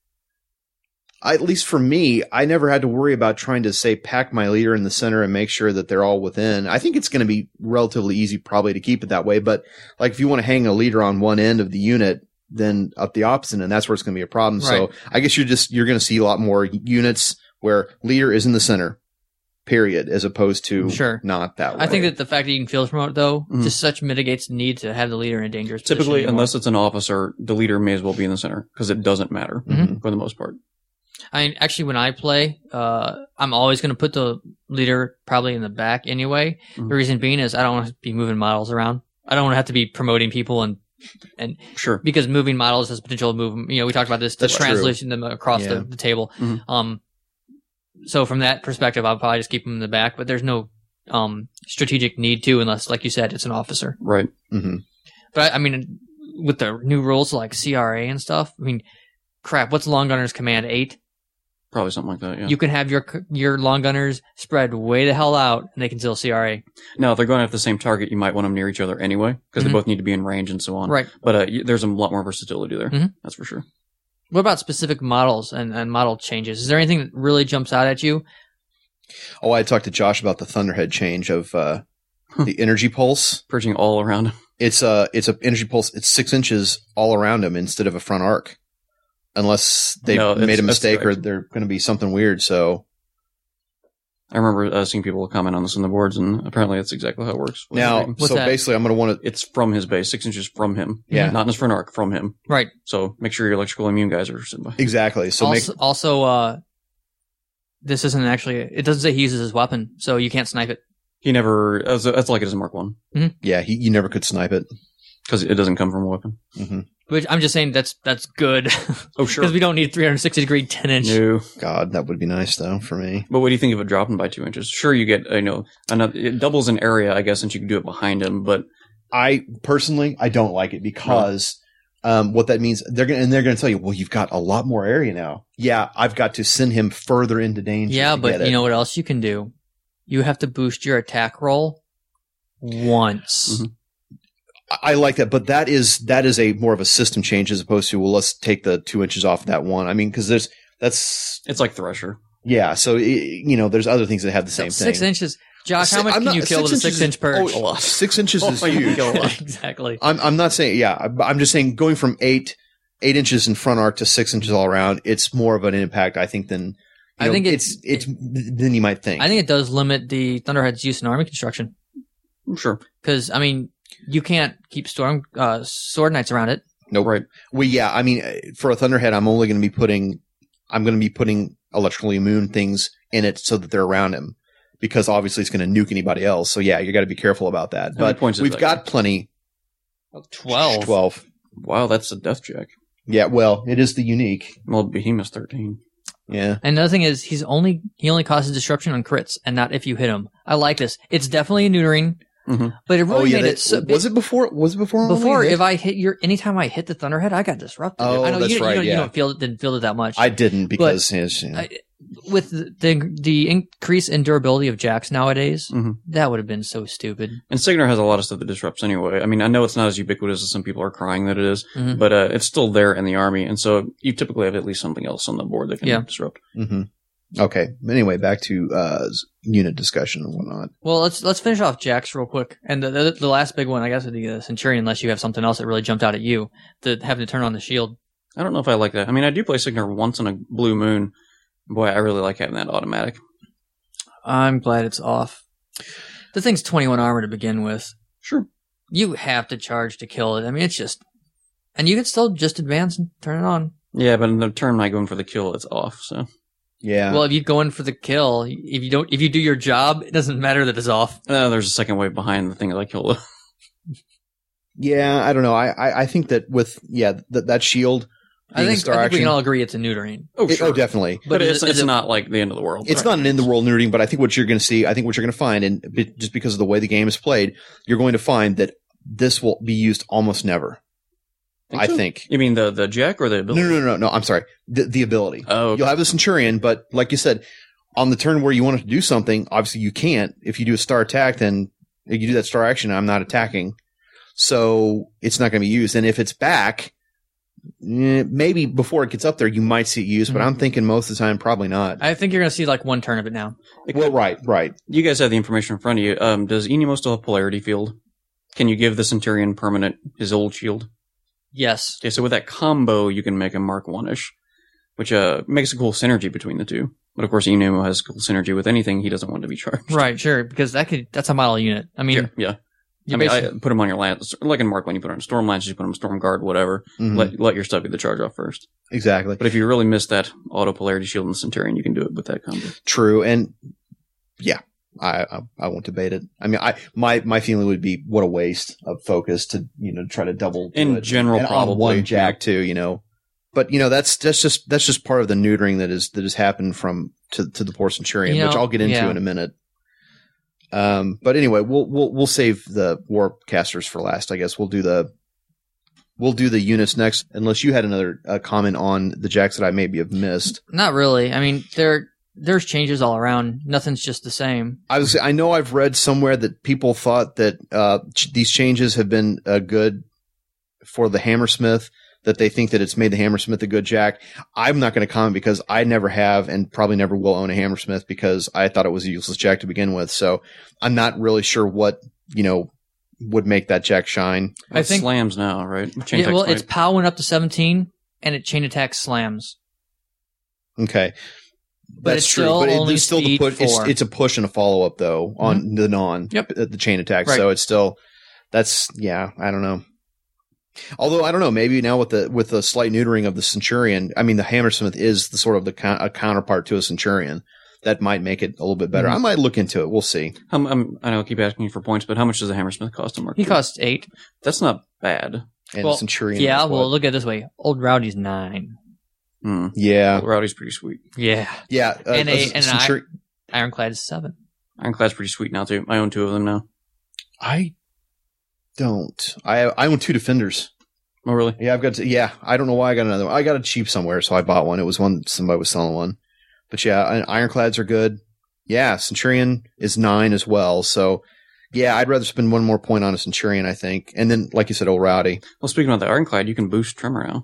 at least for me, I never had to worry about trying to say pack my leader in the center and make sure that they're all within. I think it's going to be relatively easy probably to keep it that way. But like if you want to hang a leader on one end of the unit, then up the opposite, and that's where it's going to be a problem. Right. So I guess you're just, you're going to see a lot more units where leader is in the center, period, as opposed to Sure. not that way. I think that the fact that you can field promote though Mhm. just such mitigates the need to have the leader in a dangerous Typically, position anymore. unless it's an officer, the leader may as well be in the center because it doesn't matter Mhm. for the most part. I mean, actually, when I play, uh, I'm always going to put the leader probably in the back anyway. Mhm. The reason being is I don't want to be moving models around. I don't want to have to be promoting people and and Sure. because moving models has potential to move. You know, we talked about this to That's true. translation them across Yeah. the, the table. Mhm. Um, so from that perspective, I'll probably just keep him in the back. But there's no um, strategic need to, unless, like you said, it's an officer. Right. Mm-hmm. But I, I mean, with the new rules like C R A and stuff, I mean, crap. What's long gunner's command? Eight. Probably something like that, yeah. You can have your your long gunners spread way the hell out, and they can still C R A. Now, if they're going after the same target, you might want them near each other anyway, because Mhm. they both need to be in range and so on. Right. But uh, y- there's a lot more versatility there. Mhm. That's for sure. What about specific models and, and model changes? Is there anything that really jumps out at you? Oh, I talked to Josh about the Thunderhead change of uh, the energy pulse. Purging all around. It's a it's a energy pulse. It's six inches all around him instead of a front arc, unless they No, made it's- a that's mistake or correct. they're going to be something weird. So I remember uh, seeing people comment on this on the boards, and apparently that's exactly how it works. now, What's so that? basically, I'm going to want to. It's from his base, six inches from him. Yeah. Not in his front arc, from him. Right. So make sure your electrical immune guys are sitting by. Exactly. So also, make also, uh, this isn't actually. It doesn't say he uses his weapon, so you can't snipe it. He never, that's, that's like it is in Mark one, yeah, he, you never could snipe it. because it doesn't come from a weapon. hmm Which I'm just saying that's that's good Oh, sure. because we don't need three hundred sixty degree ten inch. No. God, that would be nice though for me. But what do you think of it dropping by two inches? Sure, you get, you know, another, it doubles in area, I guess, since you can do it behind him, but I personally, I don't like it because um, what that means, they're going to and they're going to tell you, well, you've got a lot more area now. Yeah, I've got to send him further into danger. Yeah, to but get it. you know what else you can do? You have to boost your attack roll once. Mhm. I like that, but that is that is a more of a system change as opposed to well, let's take the two inches off that one. I mean, because there's that's it's like Thresher. yeah. So it, you know, there's other things that have the same So thing. six inches, Josh. How Si- much I'm can not- you kill with a inches six inch is- purge? oh, six inches is Oh, you huge. kill a lot. Exactly. I'm I'm not saying yeah. I'm- I'm just saying going from eight eight inches in front arc to six inches all around. It's more of an impact, I think, than you I know, think it- it's it's than you might think. I think it does limit the Thunderhead's use in army construction Sure. because I mean you can't keep storm uh, sword knights around it. Nope. Right. Well, yeah. I mean, for a Thunderhead, I'm only going to be putting, I'm going to be putting electrically immune things in it so that they're around him, because obviously it's going to nuke anybody else. So yeah, you got to be careful about that. How many But points is we've that? got plenty. Twelve. Twelve. Wow, that's a death check. Yeah. Well, it is the unique. Well, Behemoth's thirteen. Yeah. And another thing is he's only he only causes disruption on crits and not if you hit him. I like this. It's definitely a neutering, Mhm. but it really oh yeah. made That, it so. was it before? Was it before? Before, only? if I hit your, anytime I hit the Thunderhead, I got disrupted. Oh, I know that's you, right, you, don't, yeah. you don't feel it, didn't feel it that much. I didn't because his, yeah. I, with the the increase in durability of Jax nowadays, Mhm. that would have been so stupid. And Signar has a lot of stuff that disrupts anyway. I mean, I know it's not as ubiquitous as some people are crying that it is, Mhm. but uh, it's still there in the army, and so you typically have at least something else on the board that can Yeah. disrupt. hmm Okay. Anyway, back to uh, unit discussion and whatnot. Well, let's let's finish off Jax real quick, and the the, the last big one, I guess, would be the Centurion, unless you have something else that really jumped out at you, the having to turn on the shield. I don't know if I like that. I mean, I do play Signar once in a blue moon. Boy, I really like having that automatic. I'm glad it's off. The thing's twenty-one armor to begin with. Sure. You have to charge to kill it. I mean, it's just, and you can still just advance and turn it on. Yeah, but in the turn I go in for the kill, it's off. So Yeah. Well, if you go in for the kill, if you don't, if you do your job, it doesn't matter that it's off. uh, there's a second wave behind the thing that I kill. yeah. I don't know. I, I, I think that with, yeah, that that shield. I being a think, star I think we action- can all agree it's a neutering. oh, it- sure. oh, definitely. But, But is it's, it- is it's it- not like the end of the world. It's not an in the world nerding, but I think what you're going to see, I think what you're going to find, and be- just because of the way the game is played, you're going to find that this will be used almost never. Think I so? think. You mean the, the jack or the No, ability? no, no, no, no. I'm sorry. The, the ability. Oh, okay. You'll have the Centurion, but like you said, on the turn where you want it to do something, obviously you can't. If you do a star attack, then if you do that star action, I'm not attacking. So it's not going to be used. And if it's back, eh, maybe before it gets up there, you might see it used, but Mhm. I'm thinking most of the time, probably not. I think you're going to see like one turn of it now. Well, right, right. You guys have the information in front of you. Um, does Enemo still have polarity field? Can you give the Centurion permanent his old shield? Yes. Okay, so with that combo, you can make a Mark one-ish, which uh makes a cool synergy between the two. But of course, Enemo has cool synergy with anything he doesn't want to be charged. Right, sure, because that could, that's a model unit. I mean, Yeah, yeah. you I mean, I basically- put him on your lance, like in Mark when you put on Storm Lance, you put him Storm Guard, whatever. Mhm. Let let your stuff get the charge off first. Exactly. But if you really miss that auto polarity shield in the Centurion, you can do it with that combo. True. And yeah, I, I, I won't debate it. I mean, I, my, my feeling would be what a waste of focus to, you know, try to double do In it. general, And on probably, one jack too, you know, but you know, that's, that's just, that's just part of the neutering that is, that has happened from, to, to the poor Centurion, You know, which I'll get into yeah. in a minute. Um, but anyway, we'll we'll we'll save the Warcasters for last. I guess we'll do the we'll do the units next. Unless you had another uh, comment on the jacks that I maybe have missed. Not really. I mean, there there's changes all around. Nothing's just the same. I was I know I've read somewhere that people thought that uh, ch- these changes have been uh, good for the Hammersmith. That they think that it's made the Hammersmith a good jack. I'm not going to comment because I never have and probably never will own a Hammersmith because I thought it was a useless jack to begin with. So I'm not really sure what, you know, would make that jack shine. I It think- slams now, right? Chain Yeah, attack well, slide. its POW went up to seventeen, and it chain attack slams. Okay. But That's it's true. still But it, only it's still the speed push. It's, four. it's a push and a follow up though on the non, Yep. uh, the chain attack. Right. So it's still, that's, yeah, I don't know. Although I don't know, maybe now with the with the slight neutering of the Centurion, I mean the Hammersmith is the sort of the co- a counterpart to a Centurion. That might make it a little bit better. Mhm. I might look into it. We'll see. Um, um, I know I keep asking you for points, but how much does a Hammersmith cost in Mark He two? costs eight. That's not bad. And Well, Centurion. Yeah, is well, what? look at it this way. Old Rowdy's nine. Hmm. yeah, Rowdy's pretty sweet. Yeah. yeah. Uh, And a- uh, and an Centuri- Ironclad is seven. Ironclad's pretty sweet now too. I own two of them now. I don't. I I own two Defenders. Oh, really? Yeah, I've got. To, yeah, I don't know why I got another one. I got it cheap somewhere, so I bought one. It was one somebody was selling one. But yeah, and Ironclads are good. Yeah, Centurion is nine as well. So yeah, I'd rather spend one more point on a Centurion, I think. And then, like you said, old Rowdy. Well, speaking about the Ironclad, you can boost Tremor now.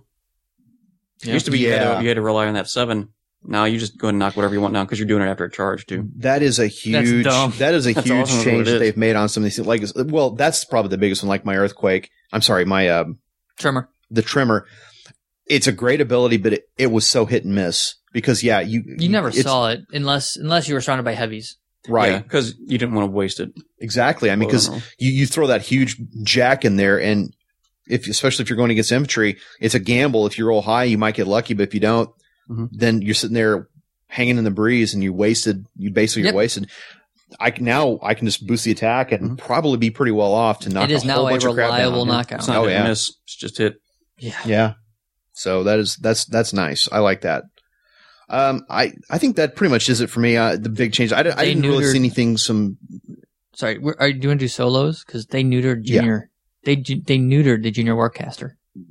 It used to be you, had Yeah. to, you had to rely on that seven. Now you just go ahead and knock whatever you want down because you're doing it after a charge too. That is a huge. dumb. That is a That's huge awesome what change it that is. they've made on some of these. Like, well, that's probably the biggest one. Like my Earthquake. I'm sorry, my um, Tremor. the Tremor. It's a great ability, but it, it was so hit and miss because yeah, you You never it's- saw it unless unless you were surrounded by heavies. right. Because you didn't want to waste it. Exactly. I mean, because Well, you, you throw that huge jack in there, and if especially if you're going against infantry, it's a gamble. If you roll high, you might get lucky, but if you don't, Mhm. then you're sitting there hanging in the breeze, and you wasted. You basically Yep. you're wasted. I can, now I can just boost the attack and Mhm. probably be pretty well off to knock It is a now whole a bunch of crap reliable down. knockout. It's not Oh, hit and yeah. miss. It's just hit. Yeah. Yeah. So that is that's that's nice. I like that. Um, I I think that pretty much is it for me. Uh, the big change. I, didn't- I They didn't really neutered- see anything. Some Sorry, we're- are you doing do solos? Because they neutered Yeah. junior. They ju- they neutered the junior Warcaster.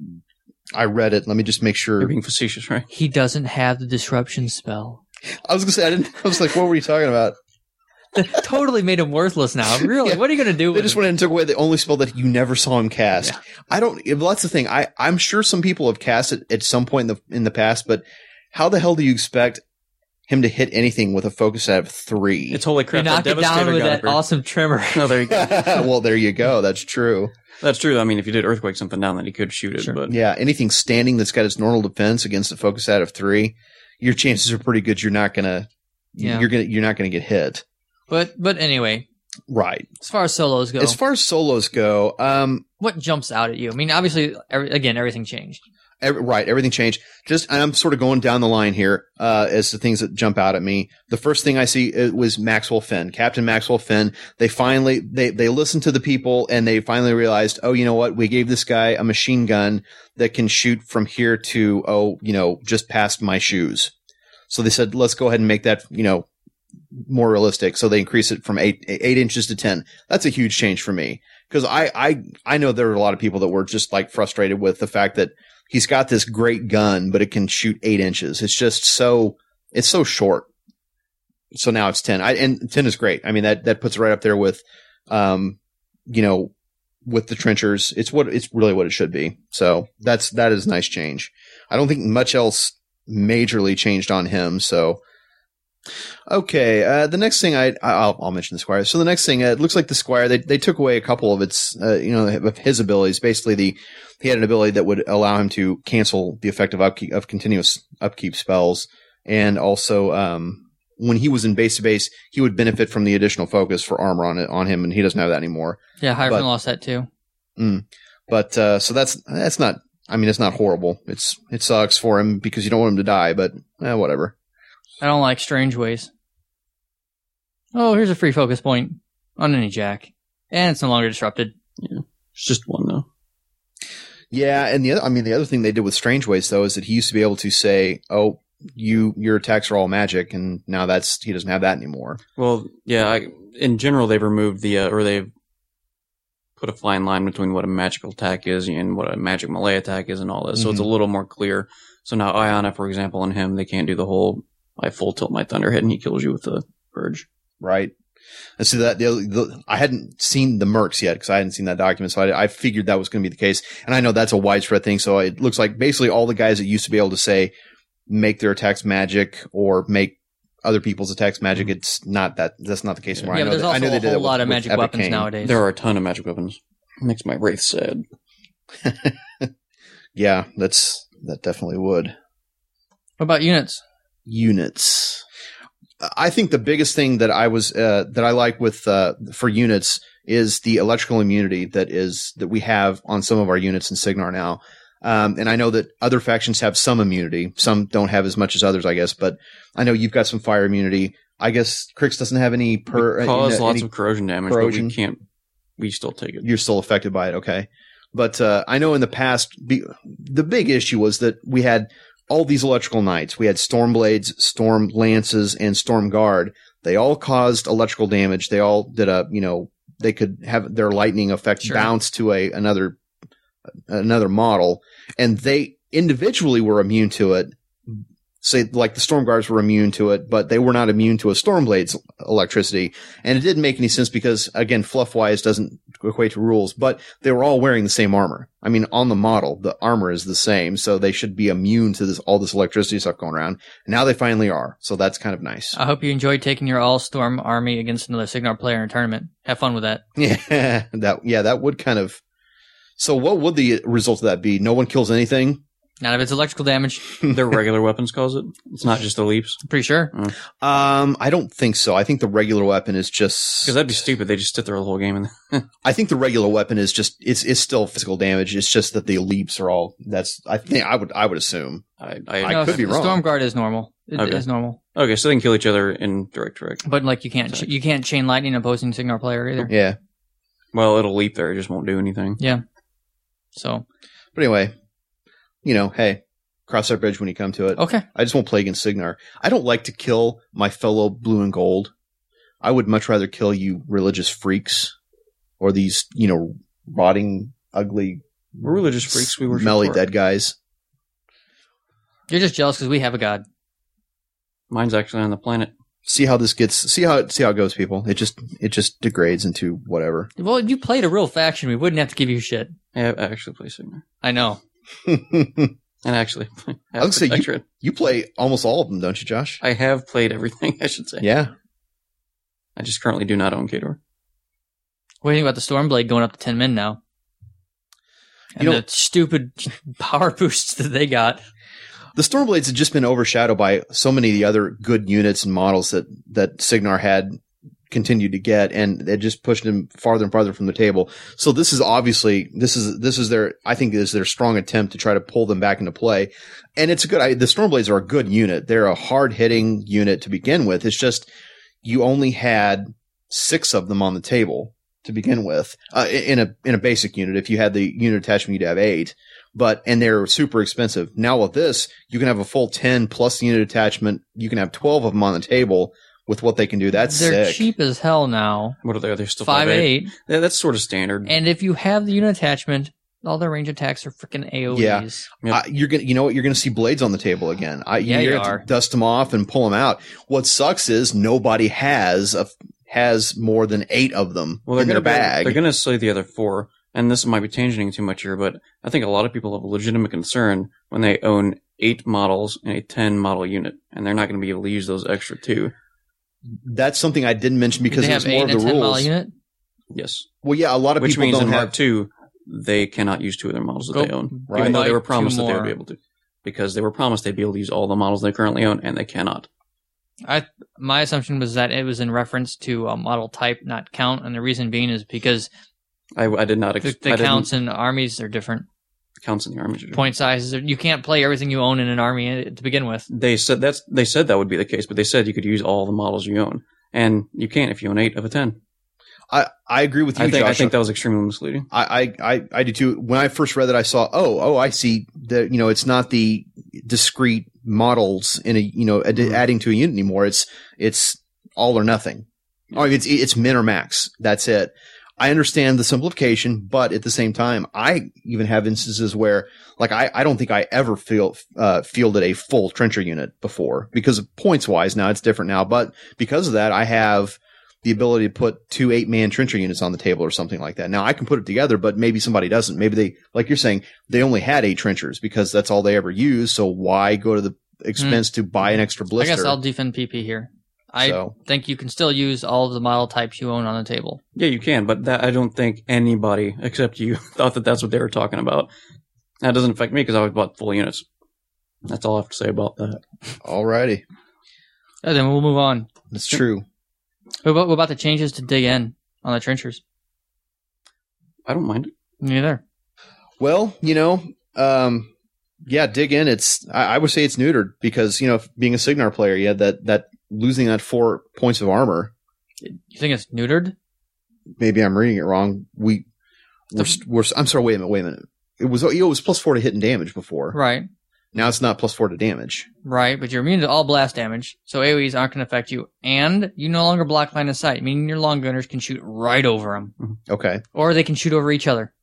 I read it. Let me just make sure. You're being facetious, right? He doesn't have the disruption spell. I was gonna say I didn't. I was like, what were you talking about? That totally made him worthless now. Really? Yeah. What are you going to do They with just him? went in and took away the only spell that you never saw him cast. Yeah. I don't. Well, that's the thing. I I'm sure some people have cast it at some point in the in the past, but how the hell do you expect him to hit anything with a focus out of three? It's holy You crap. knock that it down Devastator with got that up here. awesome Tremor. No, there you go. Well, there you go. That's true. That's true. I mean, if you did Earthquake something down, then he could shoot it. Sure. But Yeah, anything standing that's got its normal defense against a focus out of three, your chances are pretty good. You're not gonna. Yeah. You're gonna. You're not gonna get hit. But but anyway, Right. as far as solos go, As far as solos go, um, what jumps out at you? I mean, obviously, every, again, everything changed. Every, right, everything changed. Just and I'm sort of going down the line here uh, as the things that jump out at me. The first thing I see it was Maxwell Finn, Captain Maxwell Finn. They finally they they listened to the people and they finally realized, oh, you know what? We gave this guy a machine gun that can shoot from here to oh, you know, just past my shoes. So they said, let's go ahead and make that you know more realistic. So they increase it from eight eight inches to ten. That's a huge change for me because I I I know there are a lot of people that were just like frustrated with the fact that he's got this great gun, but it can shoot eight inches. It's just so, it's so short. So now it's ten. I, and ten is great. I mean, that, that puts it right up there with, um, you know, with the trenchers. It's what, it's really what it should be. So that's, that is a nice change. I don't think much else majorly changed on him. So, okay. Uh, the next thing I, I'll, I'll mention the Squire. So the next thing, uh, it looks like the Squire, they, they took away a couple of its, uh, you know, of his abilities. Basically the, he had an ability that would allow him to cancel the effect of upkeep, of continuous upkeep spells. And also, um, when he was in base to base, he would benefit from the additional focus for armor on it, on him. And he doesn't have that anymore. Yeah, Hierophant But- lost that too. Mm. But, uh, so that's, that's not, I mean, it's not horrible. It's, it sucks for him because you don't want him to die, but eh, whatever. I don't like strange ways. Oh, here's a free focus point on any jack. And it's no longer disrupted. it's just one though. Yeah, and the other, I mean, the other thing they did with Strange Ways though is that he used to be able to say, "Oh, you your attacks are all magic, and now that's he doesn't have that anymore. Well, yeah, I, in general, they've removed the, uh, or they've put a fine line between what a magical attack is and what a magic melee attack is and all this. Mm-hmm. So it's a little more clear. So now Iona, for example, and him, they can't do the whole, I full tilt my thunder hit and he kills you with the purge. Right. And so that the, the I hadn't seen the mercs yet because I hadn't seen that document. So I, I figured that was going to be the case. And I know that's a widespread thing. So it looks like basically all the guys that used to be able to say, make their attacks magic or make other people's attacks magic. It's not that. That's not the case anymore. Yeah, I know but there's that, also I know they a did whole that lot with, of magic Epic weapons King. nowadays. There are a ton of magic weapons. Makes my Wraith sad. Yeah, that's that definitely would. What about units? Units. I think the biggest thing that I was uh, that I like with uh, for units is the electrical immunity that is that we have on some of our units in Signar now. Um, and I know that other factions have some immunity. Some don't have as much as others, I guess. But I know you've got some fire immunity. I guess Crix doesn't have any per We cause uh, lots any, of corrosion damage, corrosion. but we can't. We still take it. You're still affected by it, okay? But uh, I know in the past, be, the big issue was that we had all these electrical knights. We had Stormblades, Storm Lances, and Storm Guard. They all caused electrical damage. They all did a, you know, they could have their lightning effect Sure. bounce to a another another model, and they individually were immune to it. Say, like the Storm Guards were immune to it, but they were not immune to a Stormblade's electricity. And it didn't make any sense because, again, fluff-wise doesn't equate to rules, but they were all wearing the same armor. I mean, on the model, the armor is the same, so they should be immune to this all this electricity stuff going around. And now they finally are, so that's kind of nice. I hope you enjoyed taking your all-storm army against another Signar player in a tournament. Have fun with that. Yeah, that yeah, that would kind of. So, what would the result of that be? No one kills anything. Not if it's electrical damage. Their regular weapons cause it. It's not just the leaps. I'm pretty sure. Um, I don't think so. I think the regular weapon is just Because that'd be stupid. They just sit there the whole game. And I think the regular weapon is just it's it's still physical damage. It's just that the leaps are all. That's I think I would I would assume. I, I, I could be wrong. Storm Guard is normal. It Okay. is normal. okay, so they can kill each other in direct direct. But like you can't ch- you can't chain lightning opposing Signar player either. Yeah. Well, it'll leap there. It just won't do anything. So But anyway, you know, hey, cross that bridge when you come to it. okay. I just won't play against Signar. I don't like to kill my fellow blue and gold. I would much rather kill you religious freaks or these, you know, rotting, ugly, We're religious freaks. We worship smelly Thor. dead guys. You're just jealous because we have a god. Mine's actually on the planet. See how this gets. See how it, see how it goes, people. It just it just degrades into whatever. Well, if you played a real faction, we wouldn't have to give you shit. I I actually play Sigmar. I know. And actually, I I would say you, Protectorate. you play almost all of them, don't you, Josh? I have played everything, I should say. Yeah. I just currently do not own Khador. What do you think about the Stormblade going up to ten min now? And You know- the stupid power boosts that they got. The Stormblades have just been overshadowed by so many of the other good units and models that, that Signar had continued to get, and it just pushed them farther and farther from the table. So this is obviously, this is, this is their, I think this is their strong attempt to try to pull them back into play. And it's a good, I, the Stormblades are a good unit. They're a hard hitting unit to begin with. It's just, you only had six of them on the table to begin with, uh, in a, in a basic unit. If you had the unit attachment, you'd have eight. But, and they're super expensive. Now with this, you can have a full ten plus the unit attachment. You can have twelve of them on the table with what they can do. That's They're sick. cheap as hell now. What are they? Are they still Five eight. Yeah, that's sort of standard. And if you have the unit attachment, all their range attacks are freaking A O Es. Yeah. Yep. Uh, you're gonna, you know what? You're gonna see blades on the table again. I, Yeah, you're you gonna have are. to dust them off and pull them out. What sucks is nobody has a, has more than eight of them Well, they're in their gonna go- bag. They're going to slay the other four, and this might be tangenting too much here, but I think a lot of people have a legitimate concern when they own eight models in a ten model unit, and they're not going to be able to use those extra two. That's something I didn't mention because they it was have eight more in of a the ten model rules. unit. Yes, Well, yeah, a lot of which people means don't in have. Mark two they cannot use two of their models that Go- they own, Right. even though they were Buy two promised that they would more. be able to, because they were promised they'd be able to use all the models they currently own, and they cannot. I my assumption was that it was in reference to a model type, not count, and the reason being is because I, I did not. Ex- the, I the didn't- counts in armies are different. counts in the army. Point sizes. Are, you can't play everything you own in an army to begin with. They said that's they said that would be the case, but they said you could use all the models you own, and you can't if you own eight of a ten. I, I agree with you, I think Josh. I think that was extremely misleading. I, I, I, I do too. When I first read that, I saw, oh, oh, I see that, you know, it's not the discrete models in a, you know, ad- Mhm. adding to a unit anymore. It's, it's all or nothing. Oh, it's, it's min or max. That's it. I understand the simplification, but at the same time, I even have instances where, like, I, I don't think I ever feel, uh, fielded a full trencher unit before because of points wise. Now it's different now, but because of that, I have the ability to put two eight man trencher units on the table or something like that. Now I can put it together, but maybe somebody doesn't. Maybe they, like you're saying, they only had eight trenchers because that's all they ever used. So why go to the expense mm. to buy an extra blister? I guess I'll defend P P here. I so. think you can still use all of the model types you own on the table. Yeah, you can, but that, I don't think anybody except you thought that that's what they were talking about. That doesn't affect me because I always bought full units. That's all I have to say about that. Alrighty. And then we'll move on. That's true. What about, what about the changes to dig in on the trenchers? I don't mind it. Neither. Well, you know, um, yeah, dig in. It's I, I would say it's neutered because, you know, being a Signar player, you had that, that losing that four points of armor. You think it's neutered? Maybe I'm reading it wrong. We, we're, we're, I'm sorry. Wait a minute. Wait a minute. It was it was plus four to hit and damage before. Right. Now it's not plus four to damage. Right, but you're immune to all blast damage, so AoEs aren't going to affect you, and you no longer block line of sight, meaning your long gunners can shoot right over them. Okay. Or they can shoot over each other.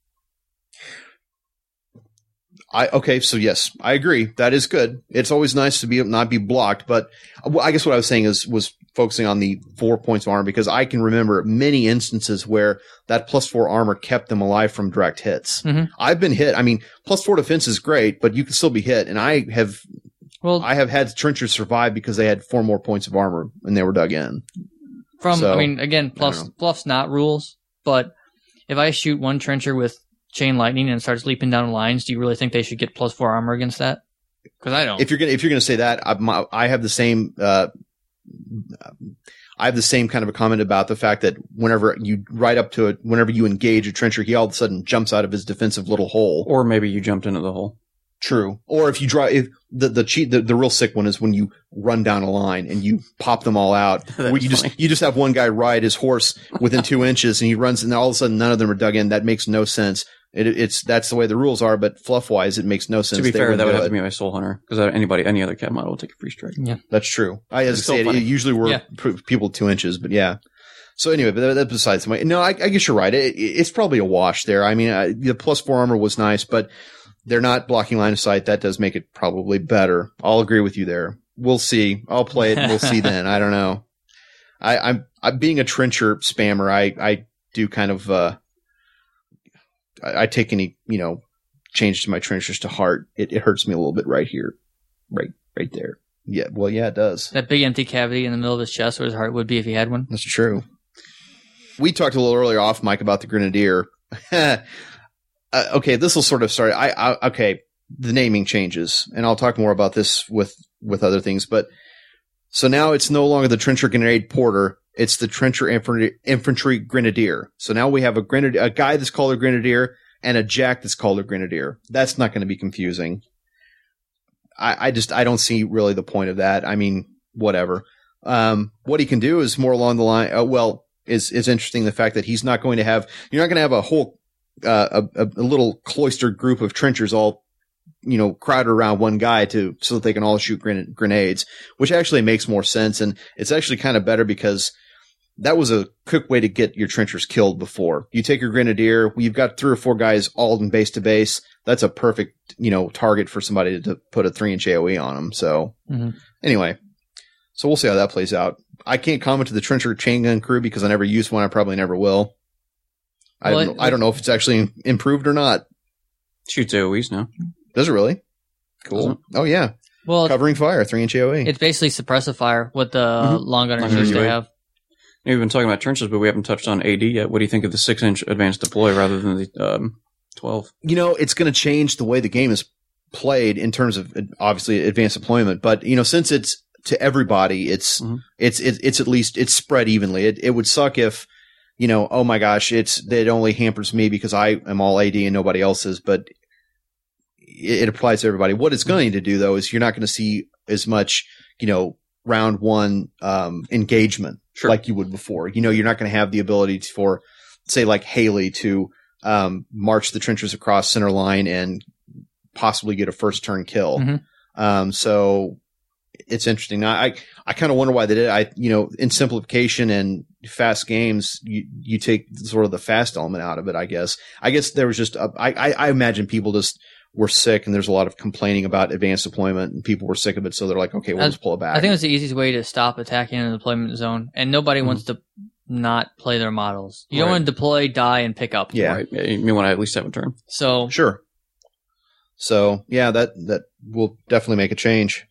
I okay, so yes, I agree. That is good. It's always nice to be not be blocked, but I guess what I was saying is was focusing on the four points of armor because I can remember many instances where that plus four armor kept them alive from direct hits. Mm-hmm. I've been hit. I mean, plus four defense is great, but you can still be hit. And I have, well, I have had trenchers survive because they had four more points of armor and they were dug in. From so, I mean, again, plus bluff's not rules, but if I shoot one trencher with chain lightning and starts leaping down the lines, do you really think they should get plus four armor against that? Because I don't. If you're gonna if you're gonna say that, I, my, I have the same. Uh, I have the same kind of a comment about the fact that whenever you ride up to it, whenever you engage a trencher, he all of a sudden jumps out of his defensive little hole. Or maybe you jumped into the hole. True. Or if you drive, if the the cheat, the, the real sick one is when you run down a line and you pop them all out. where you funny. just you just have one guy ride his horse within two inches and he runs, and all of a sudden none of them are dug in. That makes no sense. It, it's that's the way the rules are, but fluff wise, it makes no sense. To be they fair, that would have it. to be my Soul Hunter because anybody, any other cat model would take a free strike. Yeah, that's true. I as I say, it, it usually were yeah. p- people two inches, but yeah. So anyway, but that's besides the point. No, I, I guess you're right. It, it's probably a wash there. I mean, I, the plus four armor was nice, but they're not blocking line of sight. That does make it probably better. I'll agree with you there. We'll see. I'll play it. And we'll see then. I don't know. I, I'm, I'm being a trencher spammer. I, I do kind of. Uh, I take any, you know, change to my trenchers to heart. It, it hurts me a little bit right here. Right, right there. Yeah. Well, yeah, it does. That big empty cavity in the middle of his chest where his heart would be if he had one. That's true. We talked a little earlier off mic about the Grenadier. uh, okay. This will sort of start. I, I, okay. The naming changes, and I'll talk more about this with, with other things, but so now it's no longer the Trencher Grenade Porter. It's the Trencher Infantry, Infantry Grenadier. So now we have a grenadier, a guy that's called a Grenadier and a Jack that's called a Grenadier. That's not going to be confusing. I, I just, I don't see really the point of that. I mean, whatever. Um, what he can do is more along the line, uh, well, is, is interesting. The fact that he's not going to have, you're not going to have a whole, uh, a, a little cloistered group of trenchers all, you know, crowded around one guy to, so that they can all shoot gren- grenades, which actually makes more sense. And it's actually kind of better because that was a quick way to get your trenchers killed before. You take your Grenadier, you've got three or four guys all in base to base. That's a perfect, you know, target for somebody to, to put a three inch AoE on them. So mm-hmm. anyway, so we'll see how that plays out. I can't comment to the Trencher chain gun crew because I never used one. I probably never will. I, well, don't, it, I don't know if it's actually improved or not. Shoots AoEs now. Does it really? Cool. Oh, yeah. Well, covering fire, three inch AoE. It's basically suppressive fire, what the mm-hmm. long gunners used to have. We've been talking about trenches, but we haven't touched on A D yet. What do you think of the six inch advanced deploy rather than the um, twelve? You know, it's going to change the way the game is played in terms of obviously advanced deployment. But you know, since it's to everybody, it's mm-hmm. it's it's it's at least it's spread evenly. It it would suck if you know, oh my gosh, it's it only hampers me because I am all A D and nobody else is. But it, it applies to everybody. What it's going to do though is you're not going to see as much, you know, round one um, engagement. Sure. Like you would before. You know, you're not going to have the ability to, for, say, like Haley to um, march the trenchers across center line and possibly get a first turn kill. Mm-hmm. Um, so it's interesting. Now, I, I kind of wonder why they did it. I, you know, in simplification and fast games, you, you take sort of the fast element out of it, I guess. I guess there was just, a, I, I, I imagine people just were sick and there's a lot of complaining about advanced deployment and people were sick of it. So they're like, okay, we'll I, just pull it back. I think it's the easiest way to stop attacking in the deployment zone. And nobody mm-hmm. wants to not play their models. You right. don't want to deploy, die, and pick up. Yeah. Right. Yeah, you want to at least have a turn. So sure. So yeah, that, that will definitely make a change.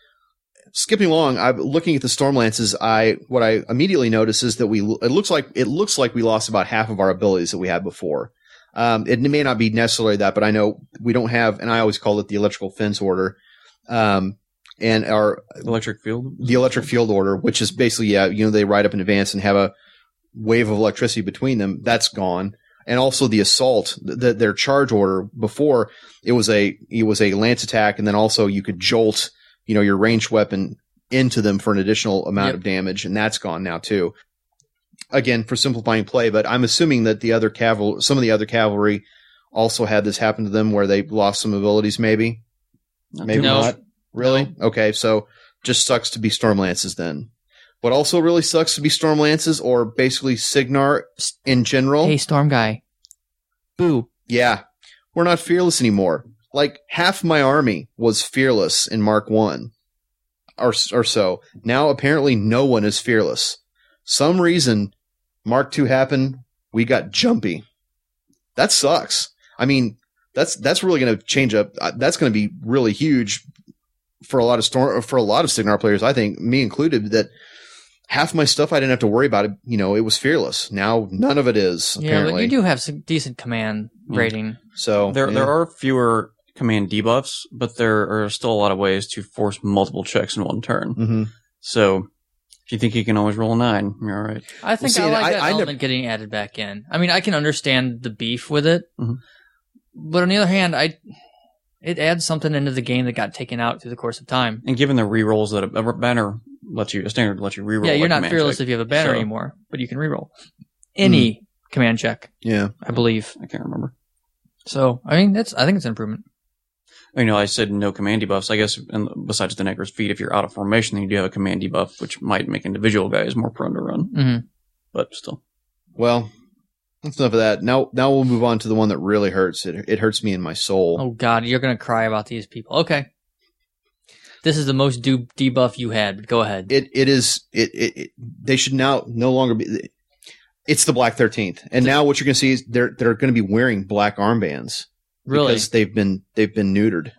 Skipping along, I'm looking at the Stormlances. I what I immediately notice is that we it looks like it looks like we lost about half of our abilities that we had before. Um, it may not be necessarily that, but I know we don't have, and I always call it the electrical fence order, um, and our electric field, the electric field order, which is basically yeah, you know, they ride up in advance and have a wave of electricity between them. That's gone. And also the assault, the, their charge order before it was a it was a lance attack, and then also you could jolt, you know, your ranged weapon into them for an additional amount yep. of damage, and that's gone now too. Again, for simplifying play, but I'm assuming that the other cavalry, some of the other cavalry, also had this happen to them where they lost some abilities. Maybe, maybe no. not. Really? No. Okay, so just sucks to be Stormlances then. What also really sucks to be Stormlances, or basically Cygnar in general. Hey, Storm guy. Boo. Yeah, we're not fearless anymore. Like, half my army was fearless in Mark one or, or so. Now, apparently, no one is fearless. Some reason, Mark two happened, we got jumpy. That sucks. I mean, that's that's really going to change up. Uh, that's going to be really huge for a lot of Storm, for a lot of Cygnar players, I think, me included, that half my stuff I didn't have to worry about it. You know, it was fearless. Now, none of it is, yeah, apparently. but you do have some decent command rating. Mm. So there yeah. there are fewer command debuffs, but there are still a lot of ways to force multiple checks in one turn. Mm-hmm. So if you think you can always roll a nine, you're all right. I think well, see, I like I, that I element never... getting added back in. I mean, I can understand the beef with it, mm-hmm. but on the other hand, I it adds something into the game that got taken out through the course of time. And given the rerolls that a, a banner lets you, a standard lets you reroll. Yeah, you're not fearless check. if you have a banner so, anymore, but you can reroll any mm. command check. Yeah, I believe. I can't remember. So, I mean, that's I think it's an improvement. You know, I said no command debuffs. I guess, and besides the Necro's Feet, if you're out of formation, then you do have a command debuff, which might make individual guys more prone to run. Mm-hmm. But still. Well, that's enough of that. Now, now we'll move on to the one that really hurts. It, it hurts me in my soul. Oh, God, you're going to cry about these people. Okay. This is the most de- debuff you had, but go ahead. It It is, it, it, it they should now no longer be, it's the Black thirteenth. And now what you're going to see is they're, they're going to be wearing black armbands. Really? Because they've been, they've been neutered.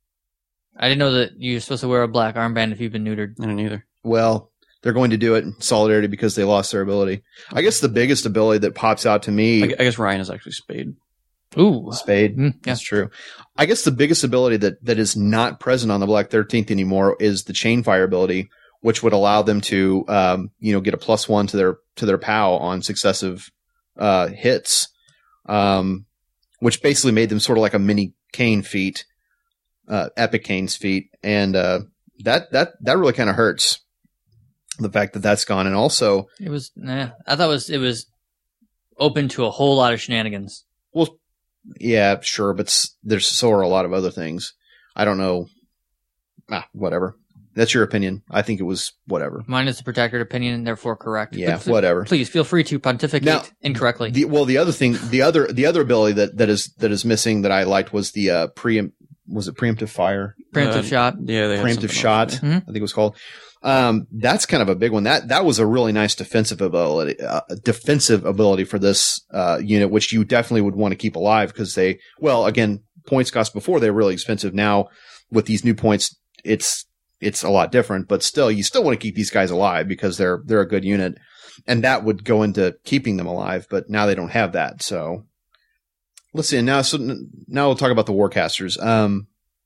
I didn't know that you're supposed to wear a black armband if you've been neutered. I didn't either. Well, they're going to do it in solidarity because they lost their ability. I guess the biggest ability that pops out to me... I, I guess Ryan is actually Spade. Ooh. Spade. Mm, yeah. That's true. I guess the biggest ability that, that is not present on the Black thirteenth anymore is the Chainfire ability, which would allow them to, um, you know, get a plus one to their, to their P O W on successive, uh, hits. Um, which basically made them sort of like a mini Kane feat, uh, epic Kane's feat. And, uh, that, that, that really kind of hurts. The fact that that's gone. And also, it was, nah, I thought it was, it was open to a whole lot of shenanigans. Well, yeah, sure. But s- there's so are a lot of other things. I don't know. Ah, whatever. That's your opinion. I think it was whatever. Mine is the protected opinion and therefore correct. Yeah, but, whatever. Please feel free to pontificate now, incorrectly. The, well, the other thing, the other, the other ability that, that is, that is missing that I liked was the, uh, preempt, was it preemptive fire? Preemptive uh, shot. Yeah, they had Preemptive shot. else, yeah. I think it was called. Um, that's kind of a big one. That, that was a really nice defensive ability, uh, defensive ability for this, uh, unit, which you definitely would want to keep alive because they, well, again, points cost before they were really expensive. Now with these new points, it's, it's a lot different, but still, you still want to keep these guys alive because they're, they're a good unit, and that would go into keeping them alive, but now they don't have that. So let's see. Now, so now we'll talk about the Warcasters. Um,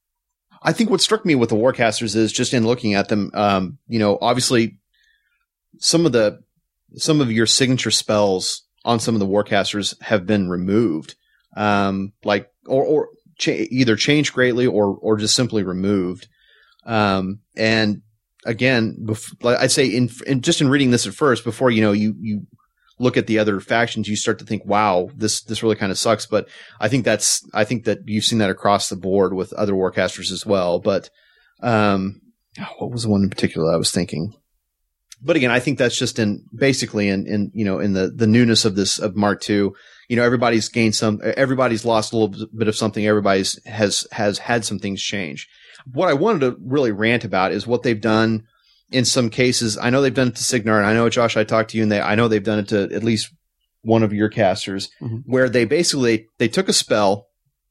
I think what struck me with the Warcasters is just in looking at them, um, you know, obviously some of the, some of your signature spells on some of the Warcasters have been removed, um, like, or, or cha- either changed greatly or, or just simply removed. Um, and again, bef- I'd say in, in, just in reading this at first, before, you know, you, you look at the other factions, you start to think, wow, this, this really kind of sucks. But I think that's, I think that you've seen that across the board with other Warcasters as well. But, Um, oh, what was the one in particular I was thinking? But again, I think that's just in basically in, in you know in the, the newness of this of Mark two. You know, everybody's gained some, everybody's lost a little bit of something. Everybody's has has had some things change. What I wanted to really rant about is what they've done in some cases. I know they've done it to Cygnar, and I know, Josh, I talked to you, and they I know they've done it to at least one of your casters, mm-hmm. where they basically they took a spell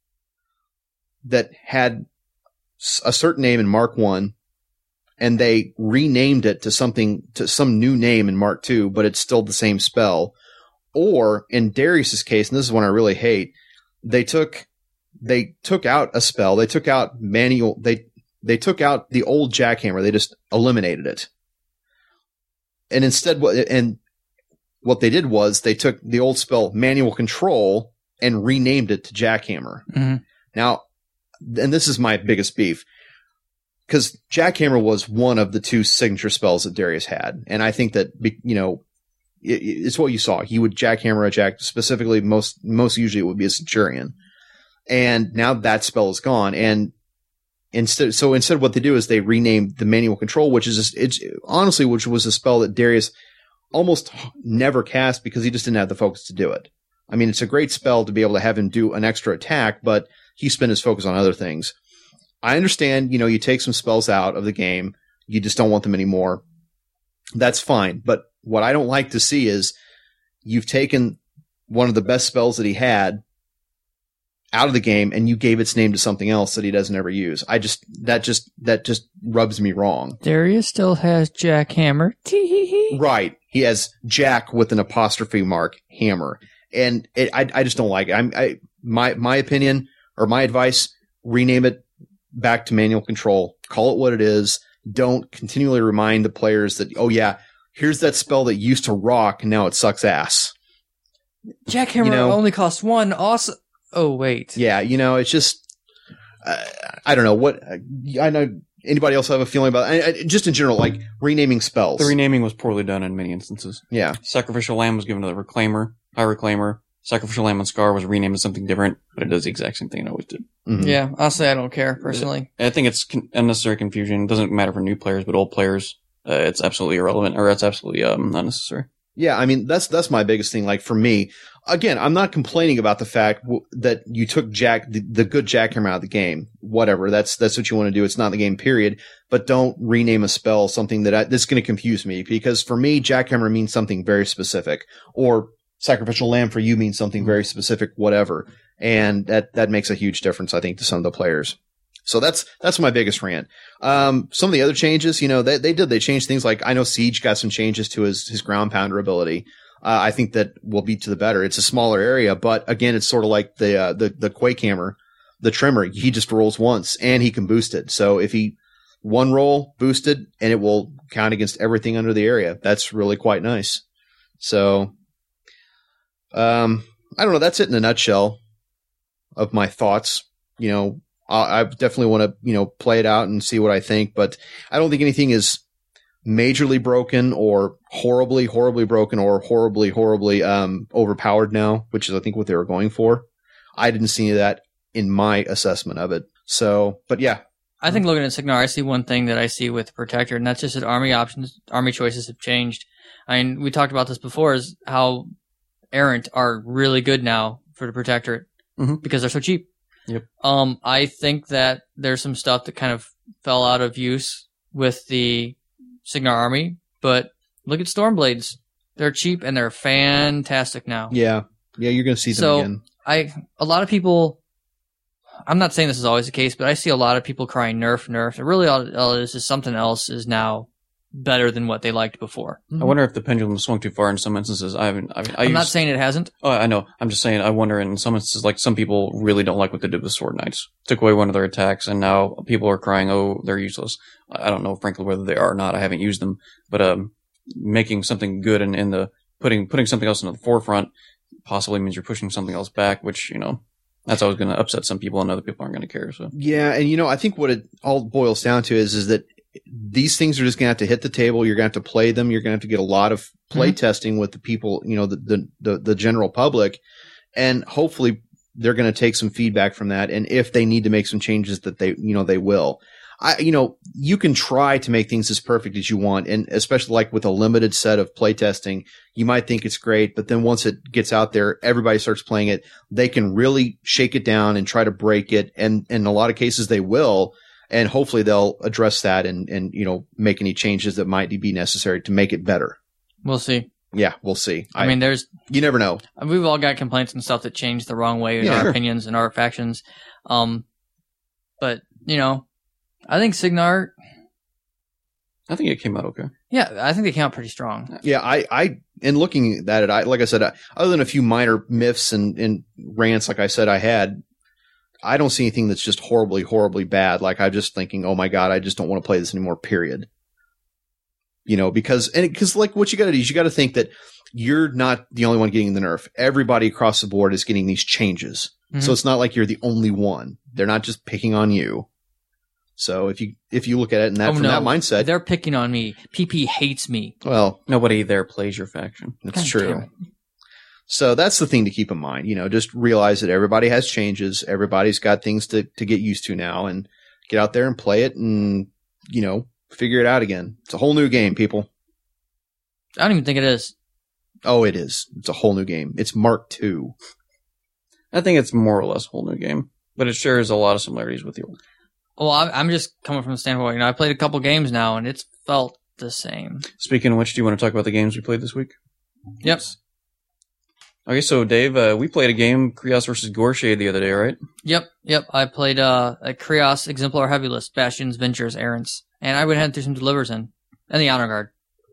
that had a certain name in Mark one, and they renamed it to something to some new name in Mark two, but it's still the same spell. Or in Darius's case, and this is one I really hate, they took they took out a spell. They took out manual. They they took out the old jackhammer. They just eliminated it. And instead, what and what they did was they took the old spell manual control and renamed it to jackhammer. Mm-hmm. Now, and this is my biggest beef, because jackhammer was one of the two signature spells that Darius had, and I think that you know. It's what you saw. He would jackhammer a jack, specifically most most usually it would be a Centurion. And now that spell is gone. And instead, so instead what they do is they renamed the manual control, which is just, it's honestly, which was a spell that Darius almost never cast because he just didn't have the focus to do it. I mean, it's a great spell to be able to have him do an extra attack, but he spent his focus on other things. I understand, you know, you take some spells out of the game, you just don't want them anymore. That's fine. But what I don't like to see is you've taken one of the best spells that he had out of the game and you gave its name to something else that he doesn't ever use. I just, that just, that just rubs me wrong. Darius still has jackhammer. Tee-hee-hee. Right. He has Jack with an apostrophe mark hammer. And it, I, I just don't like it. I'm, I, my, my opinion or my advice, rename it back to manual control. Call it what it is. Don't continually remind the players that, oh yeah, here's that spell that used to rock, and now it sucks ass. Jackhammer you know, only costs one. Awesome. Oh, wait. Yeah, you know, it's just, uh, I don't know what, uh, I know, anybody else have a feeling about I, I, just in general, like renaming spells. The renaming was poorly done in many instances. Yeah. Sacrificial Lamb was given to the Reclaimer, High Reclaimer. Sacrificial Lamb on Scar was renamed as something different, but it does the exact same thing it always did. Mm-hmm. Yeah, honestly, I don't care, personally. I think it's con- unnecessary confusion. It doesn't matter for new players, but old players, uh, it's absolutely irrelevant, or it's absolutely um, unnecessary. Yeah, I mean, that's that's my biggest thing. Like, for me, again, I'm not complaining about the fact w- that you took Jack, the, the good jackhammer out of the game. Whatever, that's that's what you want to do. It's not the game, period. But don't rename a spell something that I, that's going to confuse me, because for me, jackhammer means something very specific, or Sacrificial Lamb for you means something very specific, whatever. And that, that makes a huge difference, I think, to some of the players. So that's, that's my biggest rant. Um, some of the other changes, you know, they, they did, they changed things like, I know Siege got some changes to his, his ground pounder ability. Uh, I think that will be to the better. It's a smaller area, but again, it's sort of like the, uh, the, the Quake Hammer, the Trimmer. He just rolls once and he can boost it. So if he one roll boosted and it will count against everything under the area, that's really quite nice. So, Um, I don't know. That's it in a nutshell of my thoughts. You know, I, I definitely want to, you know, play it out and see what I think, but I don't think anything is majorly broken or horribly, horribly broken or horribly, horribly, um, overpowered now, which is, I think, what they were going for. I didn't see any of that in my assessment of it. So, but yeah. I think looking at Cygnar, I see one thing that I see with Protector, and that's just that army options, army choices have changed. I mean, we talked about this before, is how Errant are really good now for the Protectorate, mm-hmm. because they're so cheap. Yep. Um, I think that there's some stuff that kind of fell out of use with the Cygnar army, but look at Stormblades. They're cheap and they're fantastic now. Yeah. Yeah, you're going to see them so again. I, a lot of people, I'm not saying this is always the case, but I see a lot of people crying nerf, nerf. It really all, all it is is something else is now better than what they liked before. I wonder if the pendulum swung too far in some instances. I haven't. I mean, I I'm used, not saying it hasn't. Oh, I know. I'm just saying. I wonder in some instances, like some people really don't like what they did with Sword Knights. Took away one of their attacks, and now people are crying, "Oh, they're useless." I don't know, frankly, whether they are or not. I haven't used them, but um, making something good and in, in the putting putting something else in the forefront possibly means you're pushing something else back, which, you know, that's always going to upset some people, and other people aren't going to care. So yeah, and you know, I think what it all boils down to is is that these things are just going to have to hit the table. You're going to have to play them. You're going to have to get a lot of play mm-hmm. testing with the people, you know, the, the, the, the general public. And hopefully they're going to take some feedback from that. And if they need to make some changes, that they, you know, they will. I, you know, you can try to make things as perfect as you want. And especially like with a limited set of playtesting, you might think it's great, but then once it gets out there, everybody starts playing it. They can really shake it down and try to break it. And, and in a lot of cases they will. And hopefully they'll address that and, and, you know, make any changes that might be necessary to make it better. We'll see. Yeah, we'll see. I, I mean, there's, you never know. We've all got complaints and stuff that change the wrong way in Yeah, our sure. opinions and our factions. Um, but, you know, I think Signar, I think it came out okay. yeah, I think they came out pretty strong. Yeah, I, I, in looking at it, I, like I said, I, other than a few minor miffs and, and rants, like I said, I had, I don't see anything that's just horribly, horribly bad. Like I'm just thinking, oh my God, I just don't want to play this anymore, period. You know, because, and because like what you got to do is you got to think that you're not the only one getting the nerf. Everybody across the board is getting these changes. Mm-hmm. So it's not like you're the only one. They're not just picking on you. So if you, if you look at it in that, Oh, from no. that mindset, They're picking on me. P P hates me. well, Nobody there plays your faction. that's God true. damn it. So that's the thing to keep in mind. You know, just realize that everybody has changes. Everybody's got things to, to get used to now and get out there and play it and, you know, figure it out again. It's a whole new game, people. I don't even think it is. Oh, it is. It's a whole new game. It's Mark two. I think it's more or less a whole new game, but it shares a lot of similarities with the old. Well, I'm I'm just coming from the standpoint, you know, I played a couple games now and it's felt the same. Speaking of which, do you want to talk about the games we played this week? Yep. Okay, so Dave, uh, we played a game, Krios versus Gorshade, the other day, right? Yep, yep. I played uh, a Krios Exemplar Heavy List, Bastions, Ventures, Errants, and I went ahead and threw some Delivers in, and the Honor Guard.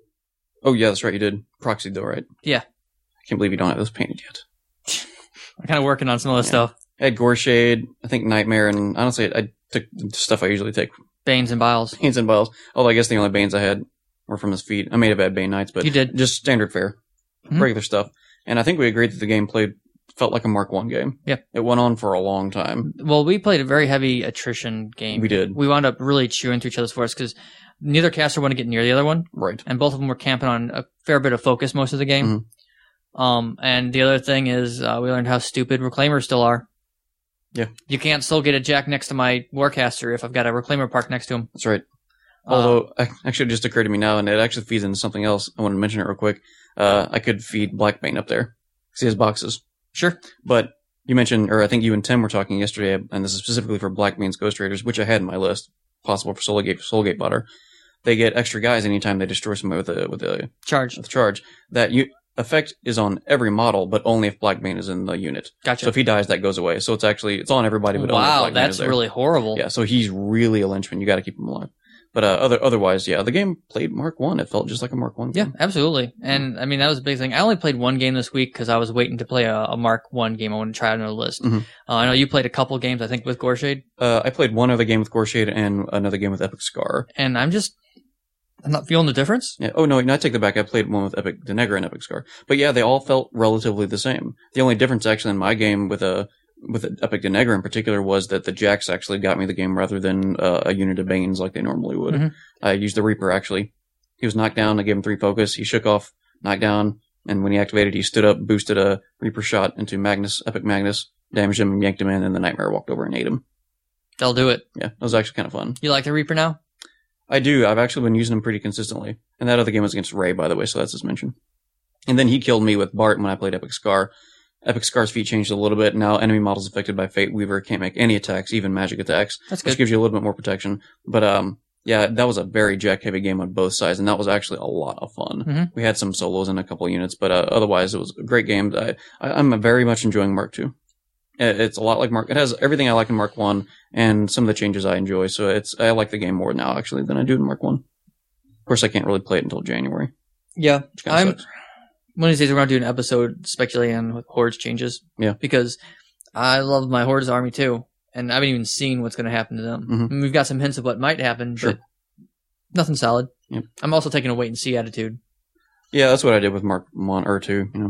Oh, yeah, that's right, you did. Proxied, though, right? Yeah. I can't believe you don't have this painted yet. I'm kind of working on some of this Yeah. stuff. I had Gorshade, I think Nightmare, and honestly, I took the stuff I usually take. Banes and Biles. Banes and Biles. Although I guess the only Banes I had were from his feet. I may have had Bane Knights, but You did. just standard fare. Mhm. Regular stuff. And I think we agreed that the game played felt like a Mark one game. Yeah. It went on for a long time. Well, we played a very heavy attrition game. We did. We wound up really chewing through each other's force because neither caster wanted to get near the other one, Right. and both of them were camping on a fair bit of focus most of the game. Mm-hmm. Um, and the other thing is uh, we learned how stupid Reclaimers still are. Yeah. You can't still get a Jack next to my Warcaster if I've got a Reclaimer parked next to him. That's right. Uh, Although, ac- actually, it just occurred to me now, and it actually feeds into something else. I want to mention it real quick. Uh, I could feed Black Bane up there. Because he has boxes. Sure. But you mentioned, or I think you and Tim were talking yesterday, and this is specifically for Black Bane's Ghost Raiders, which I had in my list, possible for Soulgate, Soulgate Butter. They get extra guys anytime they destroy somebody with a, with a, Charge. with a charge. That you, effect is on every model, but only if Black Bane is in the unit. Gotcha. So if he dies, that goes away. So it's actually, it's on everybody, but only if Wow, Black Bane that's is there. really horrible. Yeah, so he's really a linchpin. You got to keep him alive. But uh, other otherwise, yeah, the game played Mark one. It felt just like a Mark one Yeah, game. absolutely. And I mean, that was a big thing. I only played one game this week because I was waiting to play a, a Mark one game. I wanted to try out another list. Mhm. Uh, I know you played a couple games, I think, with Gorshade. Uh, I played one other game with Gorshade and another game with Epic Scar. And I'm just, I'm not feeling the difference. Yeah. Oh, no, no, I take that back. I played one with Epic Denegra and Epic Scar. But yeah, they all felt relatively the same. The only difference actually in my game with a with Epic Denegra in particular was that the Jacks actually got me the game rather than uh, a unit of Banes like they normally would. Mhm. I used the Reaper actually. He was knocked down. I gave him three focus. He shook off, knocked down, and when he activated, he stood up, boosted a Reaper shot into Magnus, Epic Magnus, damaged him, and yanked him in, and the Nightmare walked over and ate him. They'll do it. Yeah, that was actually kind of fun. You like the Reaper now? I do. I've actually been using him pretty consistently. And that other game was against Ray, by the way, so that's his mention. And then he killed me with Bart when I played Epic Scar. Epic Scar's feat changed a little bit. Now enemy models affected by Fate Weaver can't make any attacks, even magic attacks, That's which good. gives you a little bit more protection. But um, yeah, that was a very Jack-heavy game on both sides, and that was actually a lot of fun. Mhm. We had some solos in a couple of units, but uh, otherwise it was a great game. I, I, I'm very much enjoying Mark two. It- It's a lot like Mark. It has everything I like in Mark one and some of the changes I enjoy. So it's I like the game more now actually than I do in Mark one. Of course, I can't really play it until January, Yeah. which kind I'm, of sucks. one of these days we're going to do an episode speculating on what Hordes changes. Yeah. Because I love my Hordes army too. And I haven't even seen what's going to happen to them. Mhm. I mean, we've got some hints of what might happen, Sure. but nothing solid. Yep. I'm also taking a wait and see attitude. Yeah, that's what I did with Mark one or two. You know,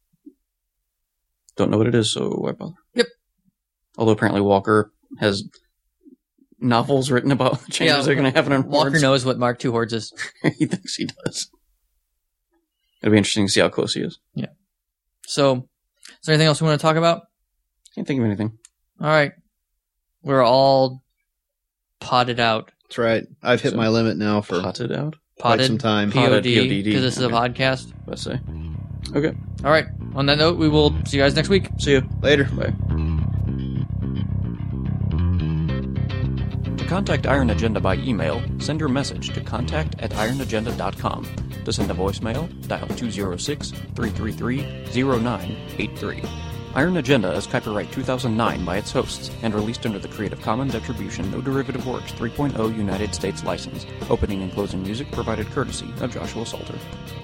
don't know what it is, so why bother? Yep. Although apparently Walker has novels written about the changes Yeah, that are going to happen in Walker Hordes. knows what Mark two Hordes is. He thinks he does. It'll be interesting to see how close he is. So, is there anything else we want to talk about? Can't think of anything. All right. We're all potted out That's right. I've hit So- my limit now for Potted out? quite Potted, some time. P O D, Potted, P O D D, because this is okay. a podcast. Let's say. Okay. All right. On that note, we will see you guys next week. See you. Later. Bye. To contact Iron Agenda by email, send your message to contact at iron agenda dot com. To send a voicemail, dial two oh six, three three three, oh nine eight three. Iron Agenda is copyright two thousand nine by its hosts and released under the Creative Commons Attribution No Derivative Works three point oh United States license. Opening and closing music provided courtesy of Joshua Salter.